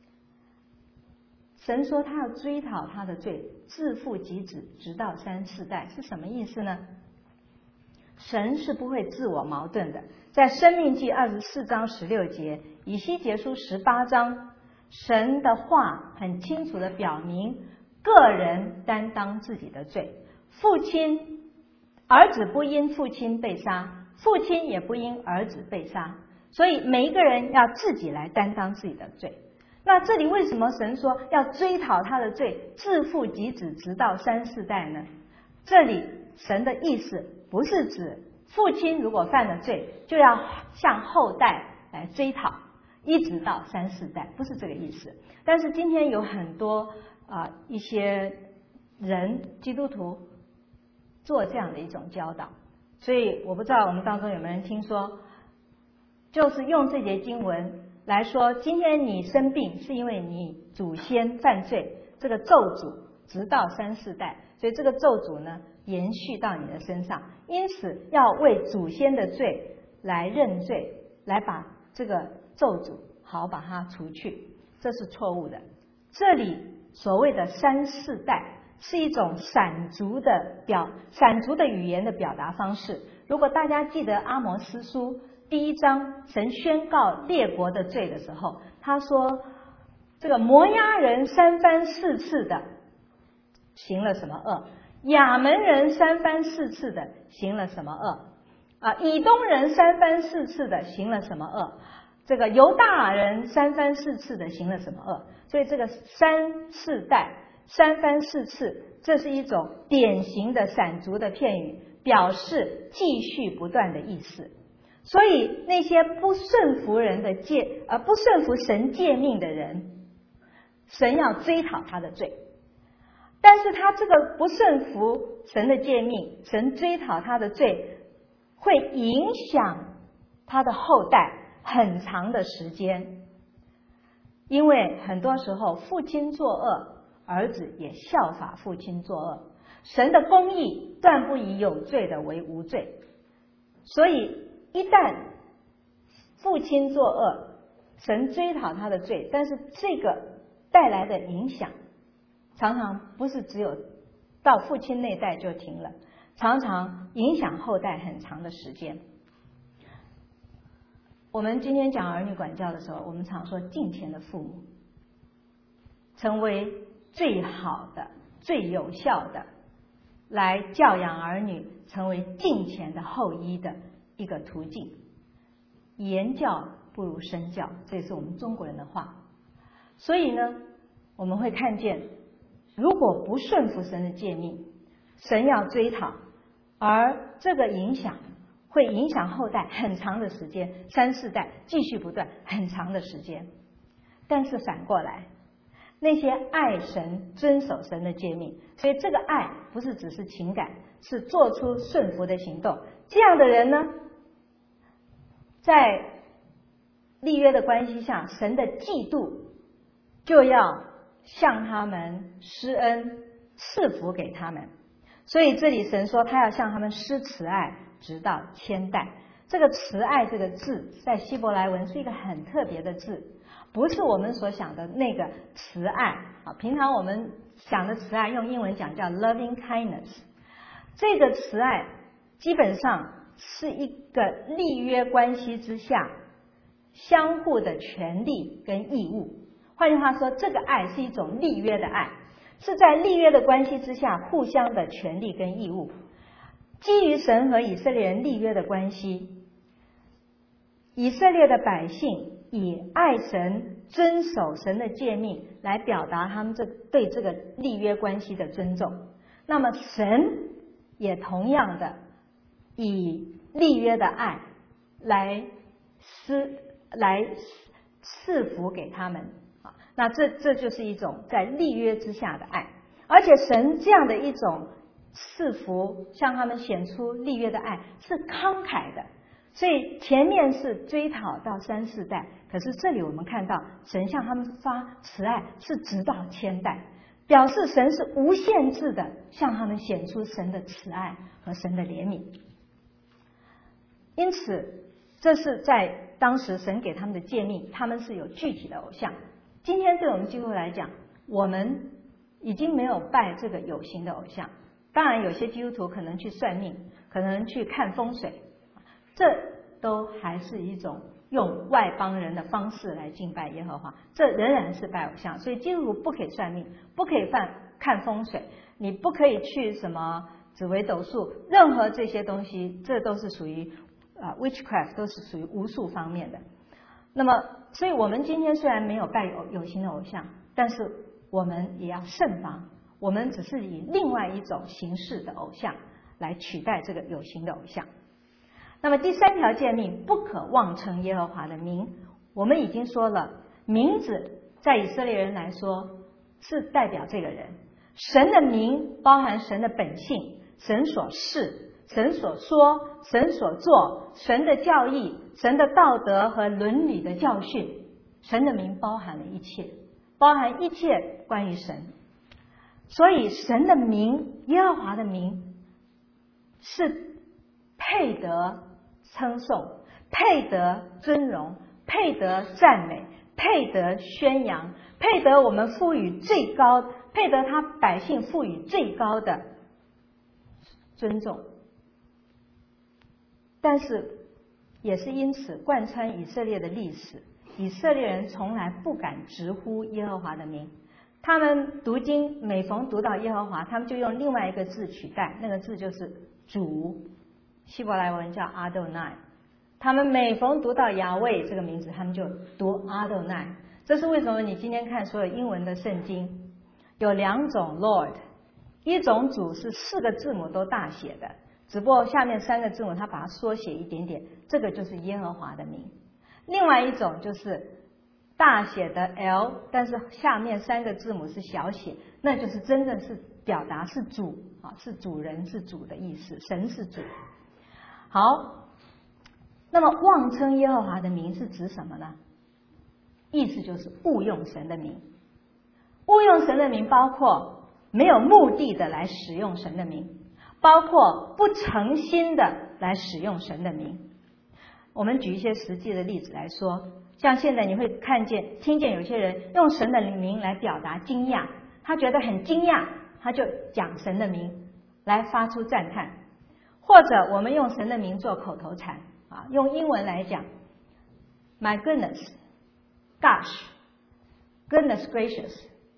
神说他要追讨他的罪，自父及子，直到3、4代，是什么意思呢？神是不会自我矛盾的。在申命记24章16节，以西结书18章，神的话很清楚的表明个人担当自己的罪，儿子不因父亲被杀，父亲也不因儿子被杀，所以每一个人要自己来担当自己的罪。那这里为什么神说要追讨他的罪，自父及子，直到3、4代呢？这里神的意思不是指父亲如果犯了罪就要向后代来追讨，一直到3、4代，不是这个意思。但是今天有很多一些人基督徒做这样的一种教导，所以我不知道我们当中有没有人听说，就是用这节经文来说，今天你生病是因为你祖先犯罪，这个咒诅直到3、4代，所以这个咒诅呢延续到你的身上，因此要为祖先的罪来认罪，来把这个咒诅好把它除去，这是错误的。这里所谓的3、4代是一种闪族的语言的表达方式。如果大家记得阿摩司书1章，神宣告列国的罪的时候，他说这个摩押人3番4次的行了什么恶， 亚门人三番四次的行了什么恶？以东人三番四次的行了什么恶？这个犹大人三番四次的行了什么恶？所以这个三世代三番四次，这是一种典型的闪族的片语，表示继续不断的意思。所以那些不顺服神诫命的人，神要追讨他的罪。但是他这个不顺服神的诫命，神追讨他的罪，会影响他的后代很长的时间。因为很多时候父亲作恶，儿子也效法父亲作恶。神的公义断不以有罪的为无罪，所以一旦父亲作恶，神追讨他的罪，但是这个带来的影响常常不是只有到父亲那代就停了，常常影响后代很长的时间。我们今天讲儿女管教的时候，我们常说敬虔的父母成为最好的最有效的来教养儿女成为敬虔的后裔的一个途径。言教不如身教，这也是我们中国人的话。所以呢，我们会看见如果不顺服神的诫命，神要追讨，而这个影响会影响后代很长的时间，3、4代继续不断很长的时间。但是反过来，那些爱神遵守神的诫命，所以这个爱不是只是情感，是做出顺服的行动，这样的人呢，在立约的关系下，神的嫉妒就要向他们施恩，赐福给他们。所以这里神说他要向他们施慈爱，直到千代。这个慈爱这个字在希伯来文是一个很特别的字，不是我们所想的那个慈爱啊。平常我们想的慈爱用英文讲叫 loving kindness， 这个慈爱基本上是一个立约关系之下相互的权利跟义务。换句话说，这个爱是一种立约的爱，是在立约的关系之下互相的权利跟义务。基于神和以色列人立约的关系，以色列的百姓以爱神、遵守神的诫命来表达他们对这个立约关系的尊重。那么神也同样的以立约的爱来赐福给他们。那这就是一种在立约之下的爱，而且神这样的一种赐福向他们显出立约的爱是慷慨的。所以前面是追讨到3、4代，可是这里我们看到神向他们发慈爱是直到千代，表示神是无限制的向他们显出神的慈爱和神的怜悯。因此这是在当时神给他们的诫命，他们是有具体的偶像。今天对我们基督徒来讲，我们已经没有拜这个有形的偶像。当然有些基督徒可能去算命，可能去看风水，这都还是一种用外邦人的方式来敬拜耶和华，这仍然是拜偶像。所以基督徒不可以算命，不可以看风水，你不可以去什么紫微斗数，任何这些东西，这都是属于witchcraft， 都是属于巫术方面的。那么所以我们今天虽然没有拜有形的偶像，但是我们也要慎防，我们只是以另外一种形式的偶像来取代这个有形的偶像。那么第3条诫命，不可妄称耶和华的名。我们已经说了，名字在以色列人来说是代表这个人，神的名包含神的本性，神所示，神所说，神所做，神的教义，神的道德和伦理的教训。神的名包含了一切，包含一切关于神。所以神的名，耶和华的名是配得称颂，配得尊荣，配得赞美，配得宣扬，配得我们赋予最高，配得他百姓赋予最高的尊重。但是也是因此贯穿以色列的历史，以色列人从来不敢直呼耶和华的名， 他们读经每逢读到耶和华，他们就用另外一个字取代，那个字就是主，希伯来文叫阿斗奈。他们每逢读到雅卫这个名字，他们就读阿斗奈。这是为什么？你今天看所有英文的圣经，有2种 Lord， 一种主是4个字母都大写的，只不过下面3个字母他把它缩写一点点，这个就是耶和华的名。另外一种就是大写的 L， 但是下面3个字母是小写，那就是真正是表达是主啊，是主人，是主的意思，神是主。好，那么妄称耶和华的名是指什么呢？意思就是误用神的名。误用神的名包括没有目的的来使用神的名，包括不诚心的来使用神的名。我们举一些实际的例子来说，像现在你会听见有些人用神的名来表达惊讶，他觉得很惊讶，他就讲神的名来发出赞叹，或者我们用神的名做口头禅啊，用英文来讲 My goodness Gosh Goodness gracious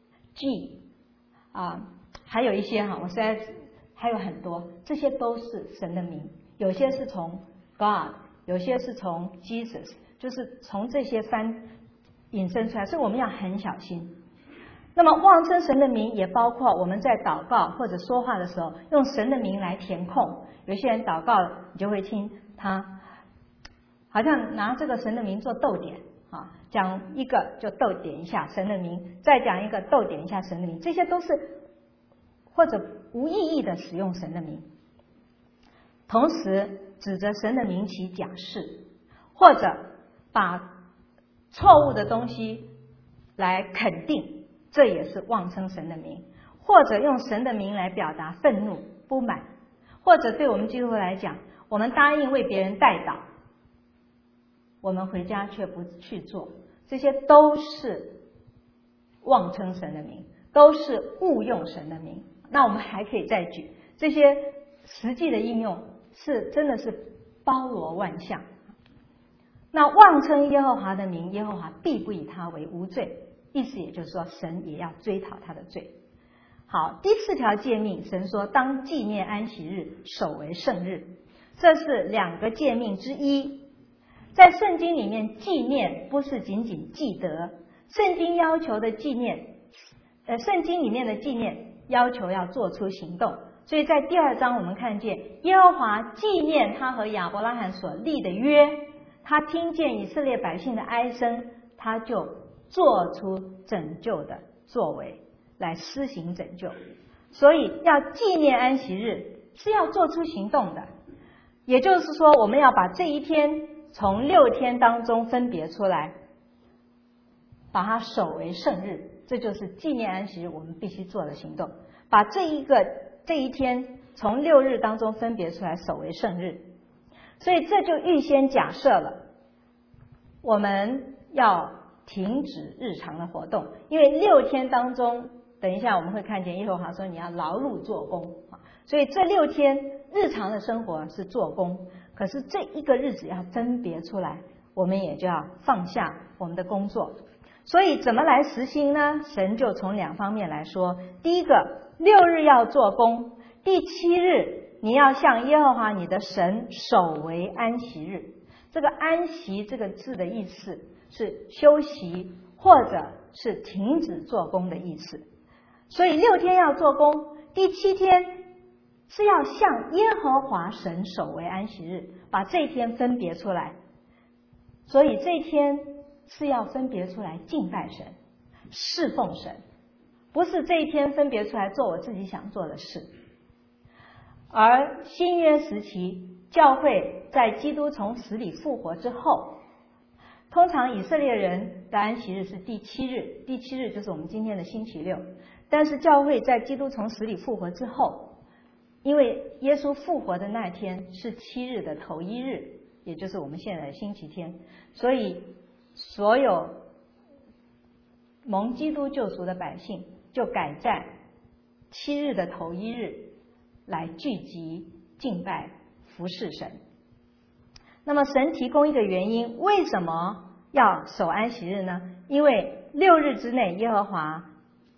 Gee 还有一些我实在还有很多，这些都是神的名，有些是从 God， 有些是从 Jesus， 就是从这些引申出来，所以我们要很小心。那么妄称神的名也包括我们在祷告或者说话的时候用神的名来填空。有些人祷告你就会听他好像拿这个神的名做逗点讲一个就逗点一下神的名，再讲一个逗点一下神的名，这些都是或者无意义的使用神的名，同时指着神的名起假誓，或者把错误的东西来肯定，这也是妄称神的名，或者用神的名来表达愤怒不满，或者对我们基督徒来讲，我们答应为别人代祷，我们回家却不去做，这些都是妄称神的名，都是误用神的名。那我们还可以再举这些实际的应用，是真的是包罗万象。那妄称耶和华的名，耶和华必不以他为无罪，意思也就是说神也要追讨他的罪。好，第4条诫命，神说当纪念安息日，守为圣日，这是2个诫命之一。在圣经里面，纪念不是仅仅记得，圣经要求的纪念圣经里面的纪念要求要做出行动。所以在第2章我们看见耶和华纪念他和亚伯拉罕所立的约，他听见以色列百姓的哀声，他就做出拯救的作为来施行拯救。所以要纪念安息日是要做出行动的，也就是说我们要把这一天从6天当中分别出来，把它守为圣日，这就是纪念安息日我们必须做的行动，把这一天从6日当中分别出来守为圣日。所以这就预先假设了我们要停止日常的活动，因为6天当中，等一下我们会看见耶和华说你要劳碌做工，所以这6天日常的生活是做工，可是这一个日子要分别出来，我们也就要放下我们的工作。所以怎么来实行呢？神就从2方面来说。第一个，6日要做工，第7日你要向耶和华你的神守为安息日。这个安息这个字的意思是休息或者是停止做工的意思。所以6天要做工，第7天是要向耶和华神守为安息日，把这一天分别出来。所以这一天是要分别出来敬拜神，侍奉神，不是这一天分别出来做我自己想做的事。而新约时期教会在基督从死里复活之后，通常以色列人的安息日是第7日，第7日就是我们今天的星期六。但是教会在基督从死里复活之后，因为耶稣复活的那天是7日的头1日，也就是我们现在的星期天，所以所有蒙基督救赎的百姓就改在7日的头1日来聚集敬拜服侍神。那么神提供一个原因，为什么要守安息日呢？因为6日之内耶和华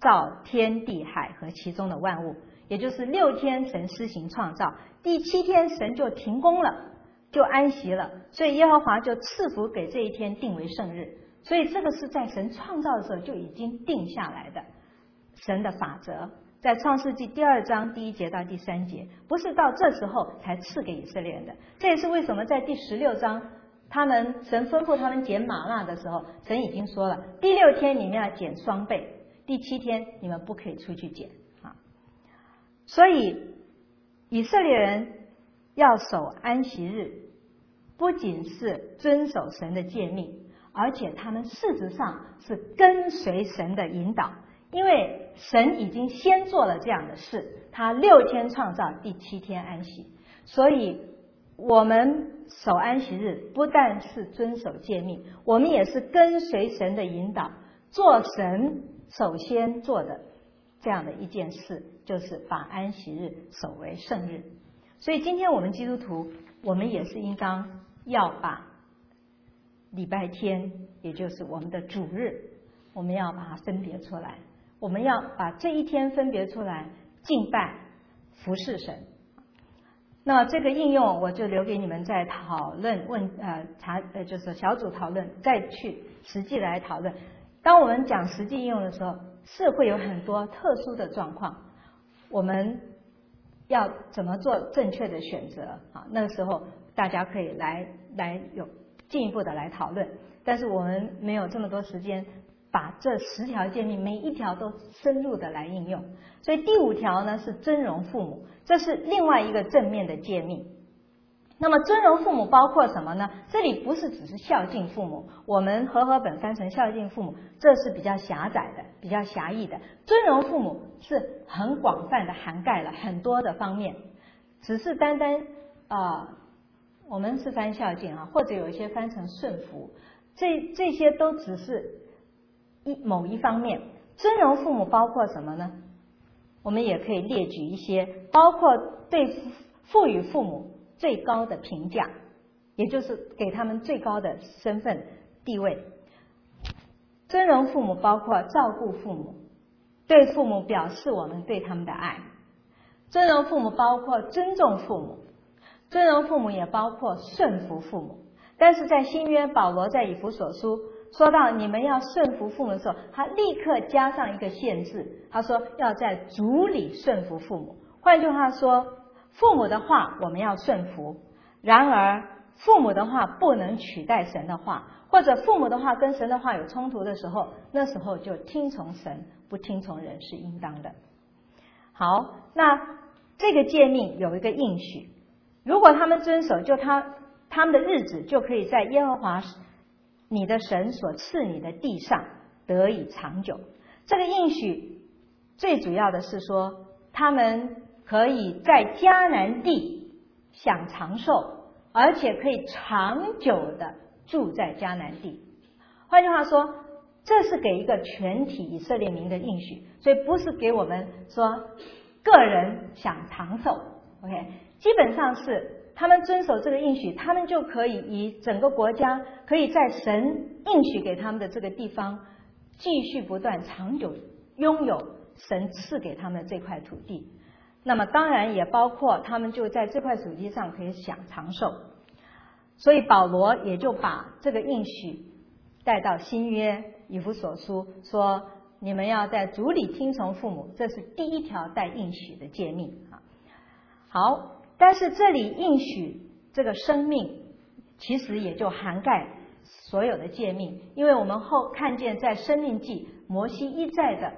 造天地海和其中的万物，也就是6天神施行创造，第7天神就停工了，就安息了，所以耶和华就赐福给这一天定为圣日。所以这个是在神创造的时候就已经定下来的神的法则，在创世纪第2章第1节到第3节，不是到这时候才赐给以色列人的。这也是为什么在第16章神吩咐他们捡玛纳的时候，神已经说了，第6天你们要捡双倍，第7天你们不可以出去捡啊。所以以色列人要守安息日，不仅是遵守神的诫命，而且他们事实上是跟随神的引导，因为神已经先做了这样的事，他6天创造，第7天安息。所以我们守安息日不但是遵守诫命，我们也是跟随神的引导，做神首先做的这样的一件事，就是把安息日守为圣日。所以今天我们基督徒，我们也是应当要把礼拜天，也就是我们的主日，我们要把它分别出来，我们要把这一天分别出来敬拜服侍神。那这个应用我就留给你们在讨论就是小组讨论，再去实际来讨论。当我们讲实际应用的时候，是会有很多特殊的状况，我们要怎么做正确的选择啊？那个时候大家可以来有进一步的来讨论，但是我们没有这么多时间把这10条诫命每一条都深入的来应用。所以第5条呢是尊荣父母，这是另外一个正面的诫命。那么尊荣父母包括什么呢？这里不是只是孝敬父母，我们和合本翻成孝敬父母，这是比较狭窄的，比较狭义的。尊荣父母是很广泛的涵盖了很多的方面，只是单单我们是翻孝敬啊，或者有一些翻成顺服，这些都只是某一方面。尊荣父母包括什么呢？我们也可以列举一些，包括对赋予父母最高的评价，也就是给他们最高的身份地位。尊荣父母包括照顾父母，对父母表示我们对他们的爱。尊荣父母包括尊重父母，尊荣父母也包括顺服父母。但是在新约，保罗在以弗所书说到你们要顺服父母的时候，他立刻加上一个限制，他说要在主里顺服父母。换句话说，父母的话我们要顺服，然而父母的话不能取代神的话，或者父母的话跟神的话有冲突的时候，那时候就听从神，不听从人是应当的。好，那这个诫命有一个应许，如果他们遵守，就他们的日子就可以在耶和华你的神所赐你的地上得以长久。这个应许最主要的是说，他们可以在迦南地享长寿，而且可以长久的住在迦南地。换句话说，这是给一个全体以色列民的应许，所以不是给我们说个人享长寿。 OK， 基本上是他们遵守这个应许，他们就可以以整个国家可以在神应许给他们的这个地方继续不断长久拥有神赐给他们的这块土地。那么当然也包括他们就在这块土地上可以享长寿。所以保罗也就把这个应许带到新约以弗所书，说你们要在主里听从父母，这是第1条带应许的诫命。好，但是这里应许这个生命其实也就涵盖所有的诫命，因为我们后看见在申命记摩西一再的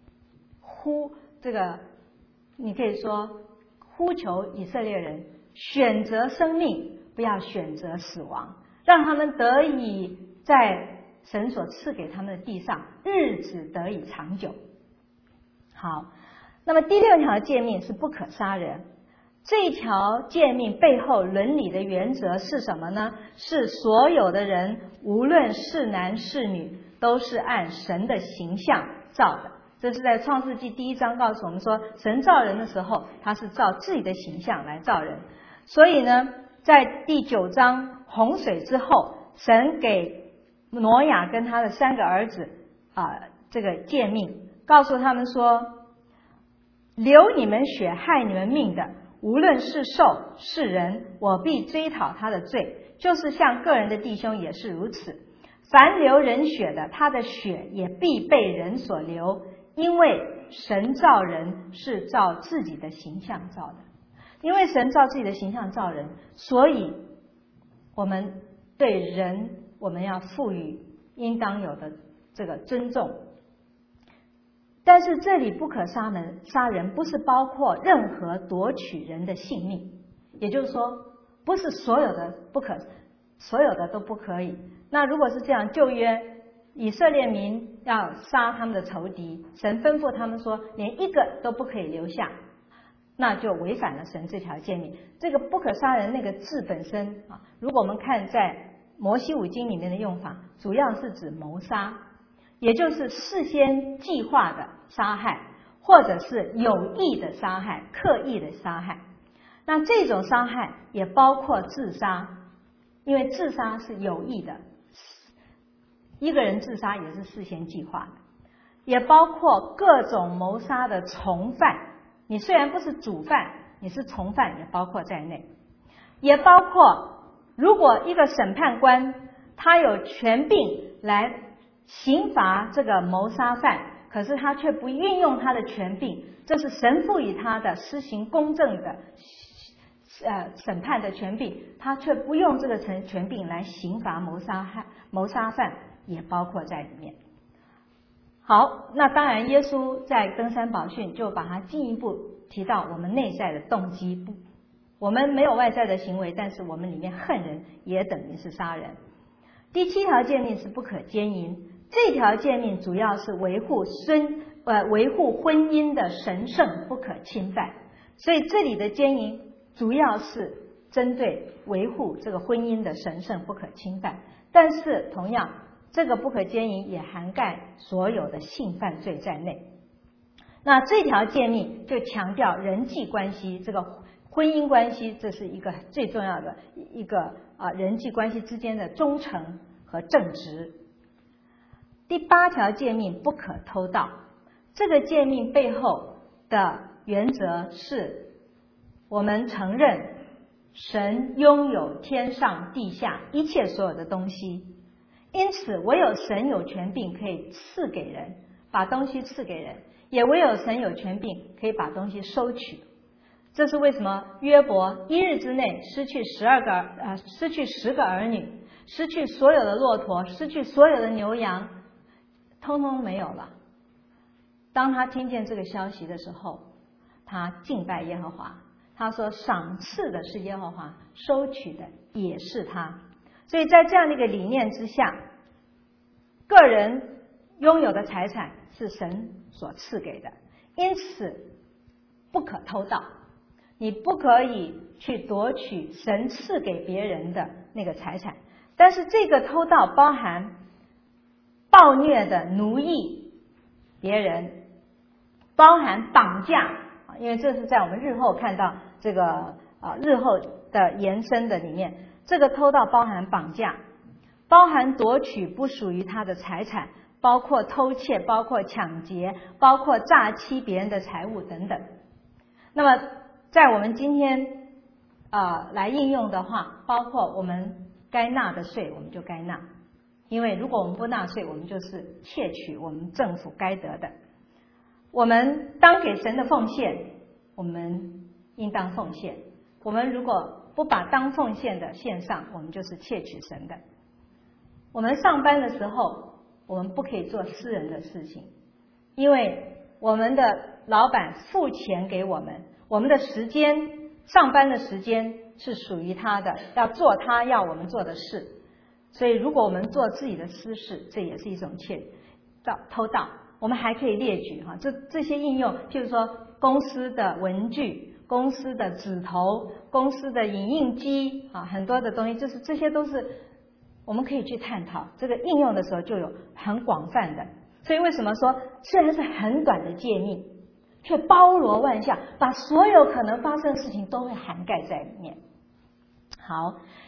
你可以说呼求以色列人选择生命，不要选择死亡，让他们得以在神所赐给他们的地上日子得以长久。好，那么第6条诫命是不可杀人。这条诫命背后伦理的原则是什么呢？是所有的人无论是男是女都是按神的形象造的。这是在创世纪第1章告诉我们说，神造人的时候他是照自己的形象来造人。所以呢，在第9章洪水之后，神给挪亚跟他的3个儿子这个诫命， 告诉他们说，流你们血害你们命的，无论是兽是人，我必追讨他的罪，就是像个人的弟兄也是如此。凡流人血的，他的血也必被人所流，因为神造人是照自己的形象造的。因为神照自己的形象造人，所以我们对人我们要赋予应当有的这个尊重。但是这里不可杀人不是包括任何夺取人的性命，也就是说不是所有的都不可以。那如果是这样，旧约以色列民要杀他们的仇敌，神吩咐他们说连一个都不可以留下，那就违反了神这条诫命。这个不可杀人那个字本身啊，如果我们看在摩西五经里面的用法，主要是指谋杀，也就是事先计划的杀害，或者是有意的杀害、刻意的杀害。那这种杀害也包括自杀，因为自杀是有意的，一个人自杀也是事先计划的，也包括各种谋杀的从犯，你虽然不是主犯，你是从犯也包括在内，也包括如果一个审判官他有权柄来刑罚这个谋杀犯，可是他却不运用他的权柄，这是神赋予他的施行公正的审判的权柄，他却不用这个权柄来刑罚谋杀犯，也包括在里面。好，那当然耶稣在登山宝训就把它进一步提到我们内在的动机，不，我们没有外在的行为，但是我们里面恨人也等于是杀人。第7条诫命是不可奸淫，这条诫命主要是维护婚姻的神圣不可侵犯，所以这里的奸淫主要是针对维护这个婚姻的神圣不可侵犯，但是同样这个不可奸淫也涵盖所有的性犯罪在内。那这条诫命就强调人际关系，这个婚姻关系，这是一个最重要的一个人际关系之间的忠诚和正直。第8条诫命不可偷盗，这个诫命背后的原则是我们承认神拥有天上地下一切所有的东西，因此唯有神有权柄可以赐给人，把东西赐给人，也唯有神有权柄可以把东西收取。这是为什么约伯1日之内失去10个儿女，失去所有的骆驼，失去所有的牛羊，通通没有了。当他听见这个消息的时候，他敬拜耶和华，他说赏赐的是耶和华，收取的也是他。所以在这样的一个理念之下，个人拥有的财产是神所赐给的，因此不可偷盗，你不可以去夺取神赐给别人的那个财产。但是这个偷盗包含暴虐的奴役别人，包含绑架，因为这是在我们日后看到这个日后的延伸的里面，这个偷盗包含绑架，包含夺取不属于他的财产，包括偷窃，包括抢劫，包括诈欺别人的财物等等。那么在我们今天来应用的话，包括我们该纳的税我们就该纳，因为如果我们不纳税，我们就是窃取我们政府该得的。我们当给神的奉献，我们应当奉献，我们如果不把当奉献的献上，我们就是窃取神的。我们上班的时候，我们不可以做私人的事情，因为我们的老板付钱给我们，我们的时间，上班的时间是属于他的，要做他要我们做的事。所以如果我们做自己的私事，这也是一种偷盗。我们还可以列举这些应用，譬如说公司的文具、公司的纸头、公司的影印机很多的东西，就是这些都是我们可以去探讨。这个应用的时候就有很广泛的，所以为什么说虽然是很短的诫命，却包罗万象，把所有可能发生的事情都会涵盖在里面。好，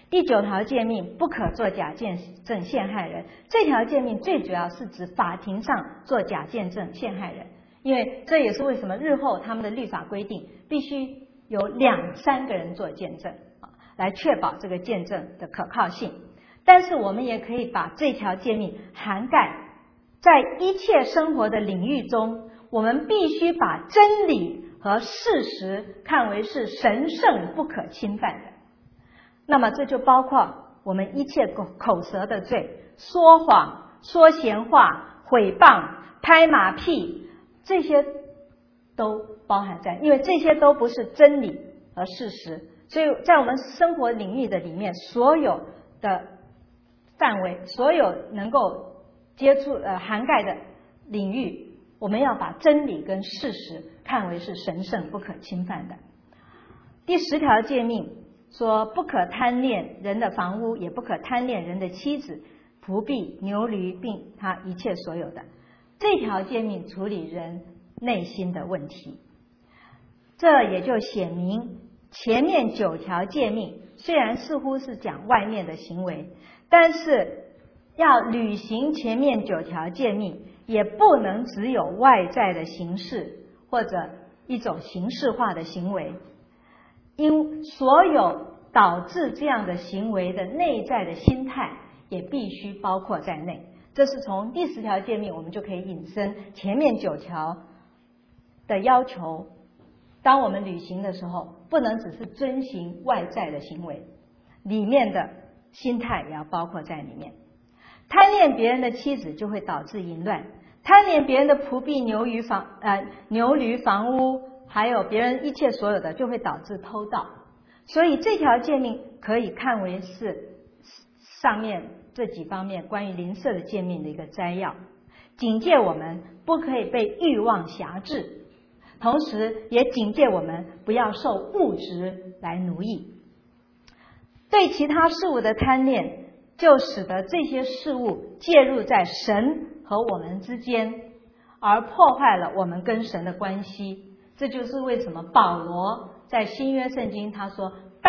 第9条诫命不可作假见证陷害人，这条诫命最主要是指法庭上做假见证陷害人，因为这也是为什么日后他们的律法规定必须有2、3个人做见证来确保这个见证的可靠性。但是我们也可以把这条诫命涵盖在一切生活的领域中，我们必须把真理和事实看为是神圣不可侵犯的。那么这就包括我们一切口舌的罪，说谎、说闲话、毁谤、拍马屁，这些都包含在，因为这些都不是真理和事实。所以在我们生活领域的里面，所有的范围，所有能够接触涵盖的领域，我们要把真理跟事实看为是神圣不可侵犯的。第10条诫命说，不可贪恋人的房屋，也不可贪恋人的妻子、仆婢、牛驴，并他一切所有的。这条诫命处理人内心的问题，这也就显明前面9条诫命虽然似乎是讲外面的行为，但是要履行前面9条诫命，也不能只有外在的形式或者一种形式化的行为，因所有导致这样的行为的内在的心态也必须包括在内。这是从第10条诫命我们就可以引申前面9条的要求，当我们履行的时候，不能只是遵行外在的行为，里面的心态也要包括在里面。贪恋别人的妻子就会导致淫乱，贪恋别人的仆婢、牛驴、房屋，还有别人一切所有的，就会导致偷盗。所以这条诫命可以看为是上面这几方面关于邻舍的诫命的一个摘要，警戒我们不可以被欲望辖制，同时也警戒我们不要受物质来奴役。对其他事物的贪恋，就使得这些事物介入在神和我们之间，而破坏了我们跟神的关系。这就是为什么保罗在新约圣经他说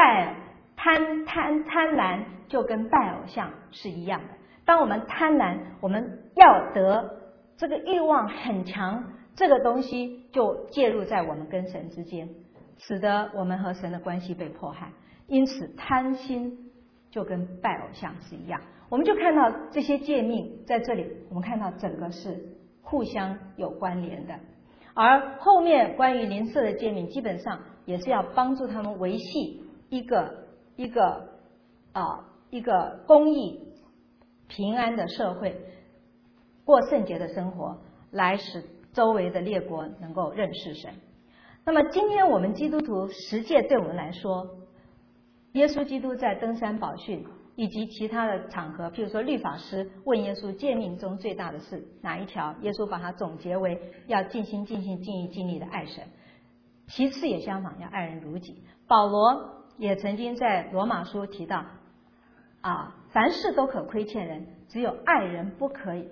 贪婪就跟拜偶像是一样的。当我们贪婪，我们要得这个欲望很强，这个东西就介入在我们跟神之间，使得我们和神的关系被迫害。因此贪心就跟拜偶像是一样。我们就看到这些诫命在这里，我们看到整个是互相有关联的。而后面关于邻舍的诫命，基本上也是要帮助他们维系一个公义平安的社会，过圣洁的生活，来使周围的列国能够认识神。那么今天我们基督徒实践对我们来说，耶稣基督在登山宝训以及其他的场合，譬如说律法师问耶稣诫命中最大的是哪一条，耶稣把它总结为要尽心尽性尽意尽力的爱神，其次也相仿要爱人如己。保罗也曾经在罗马书提到凡事都可亏欠人，只有爱人不可以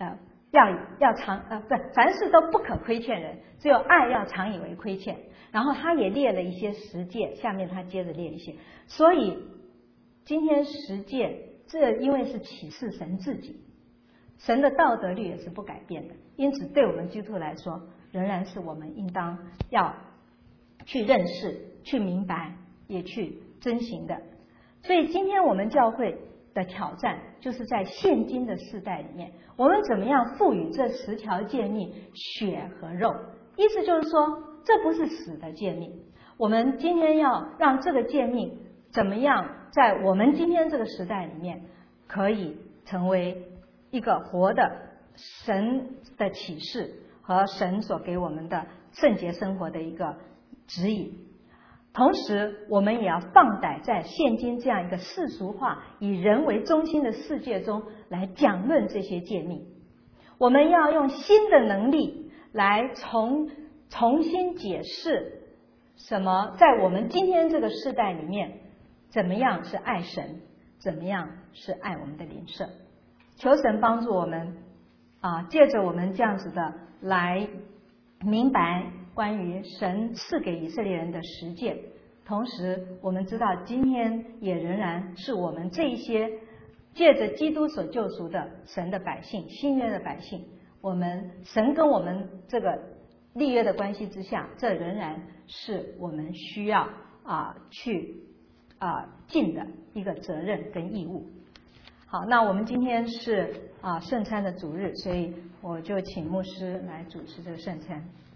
凡事都不可亏欠人，只有爱要常以为亏欠。然后他也列了一些十诫，下面他接着列一些。所以今天十诫，这因为是启示神自己，神的道德律也是不改变的，因此对我们基督徒来说，仍然是我们应当要去认识、去明白，也去遵行的。所以今天我们教会的挑战，就是在现今的世代里面，我们怎么样赋予这10条诫命血和肉？意思就是说，这不是死的诫命，我们今天要让这个诫命怎么样在我们今天这个时代里面，可以成为一个活的神的启示和神所给我们的圣洁生活的一个指引。同时我们也要放胆在现今这样一个世俗化以人为中心的世界中来讲论这些诫命，我们要用新的能力来重新解释什么在我们今天这个世代里面，怎么样是爱神，怎么样是爱我们的邻舍。求神帮助我们借着我们这样子的来明白关于神赐给以色列人的10诫， 同时我们知道今天也仍然是我们这一些借着基督所救赎的神的百姓，新约的百姓，我们神跟我们这个立约的关系之下，这仍然是我们需要去尽的一个责任跟义务。好，那我们今天是圣餐的主日，所以我就请牧师来主持这个圣餐。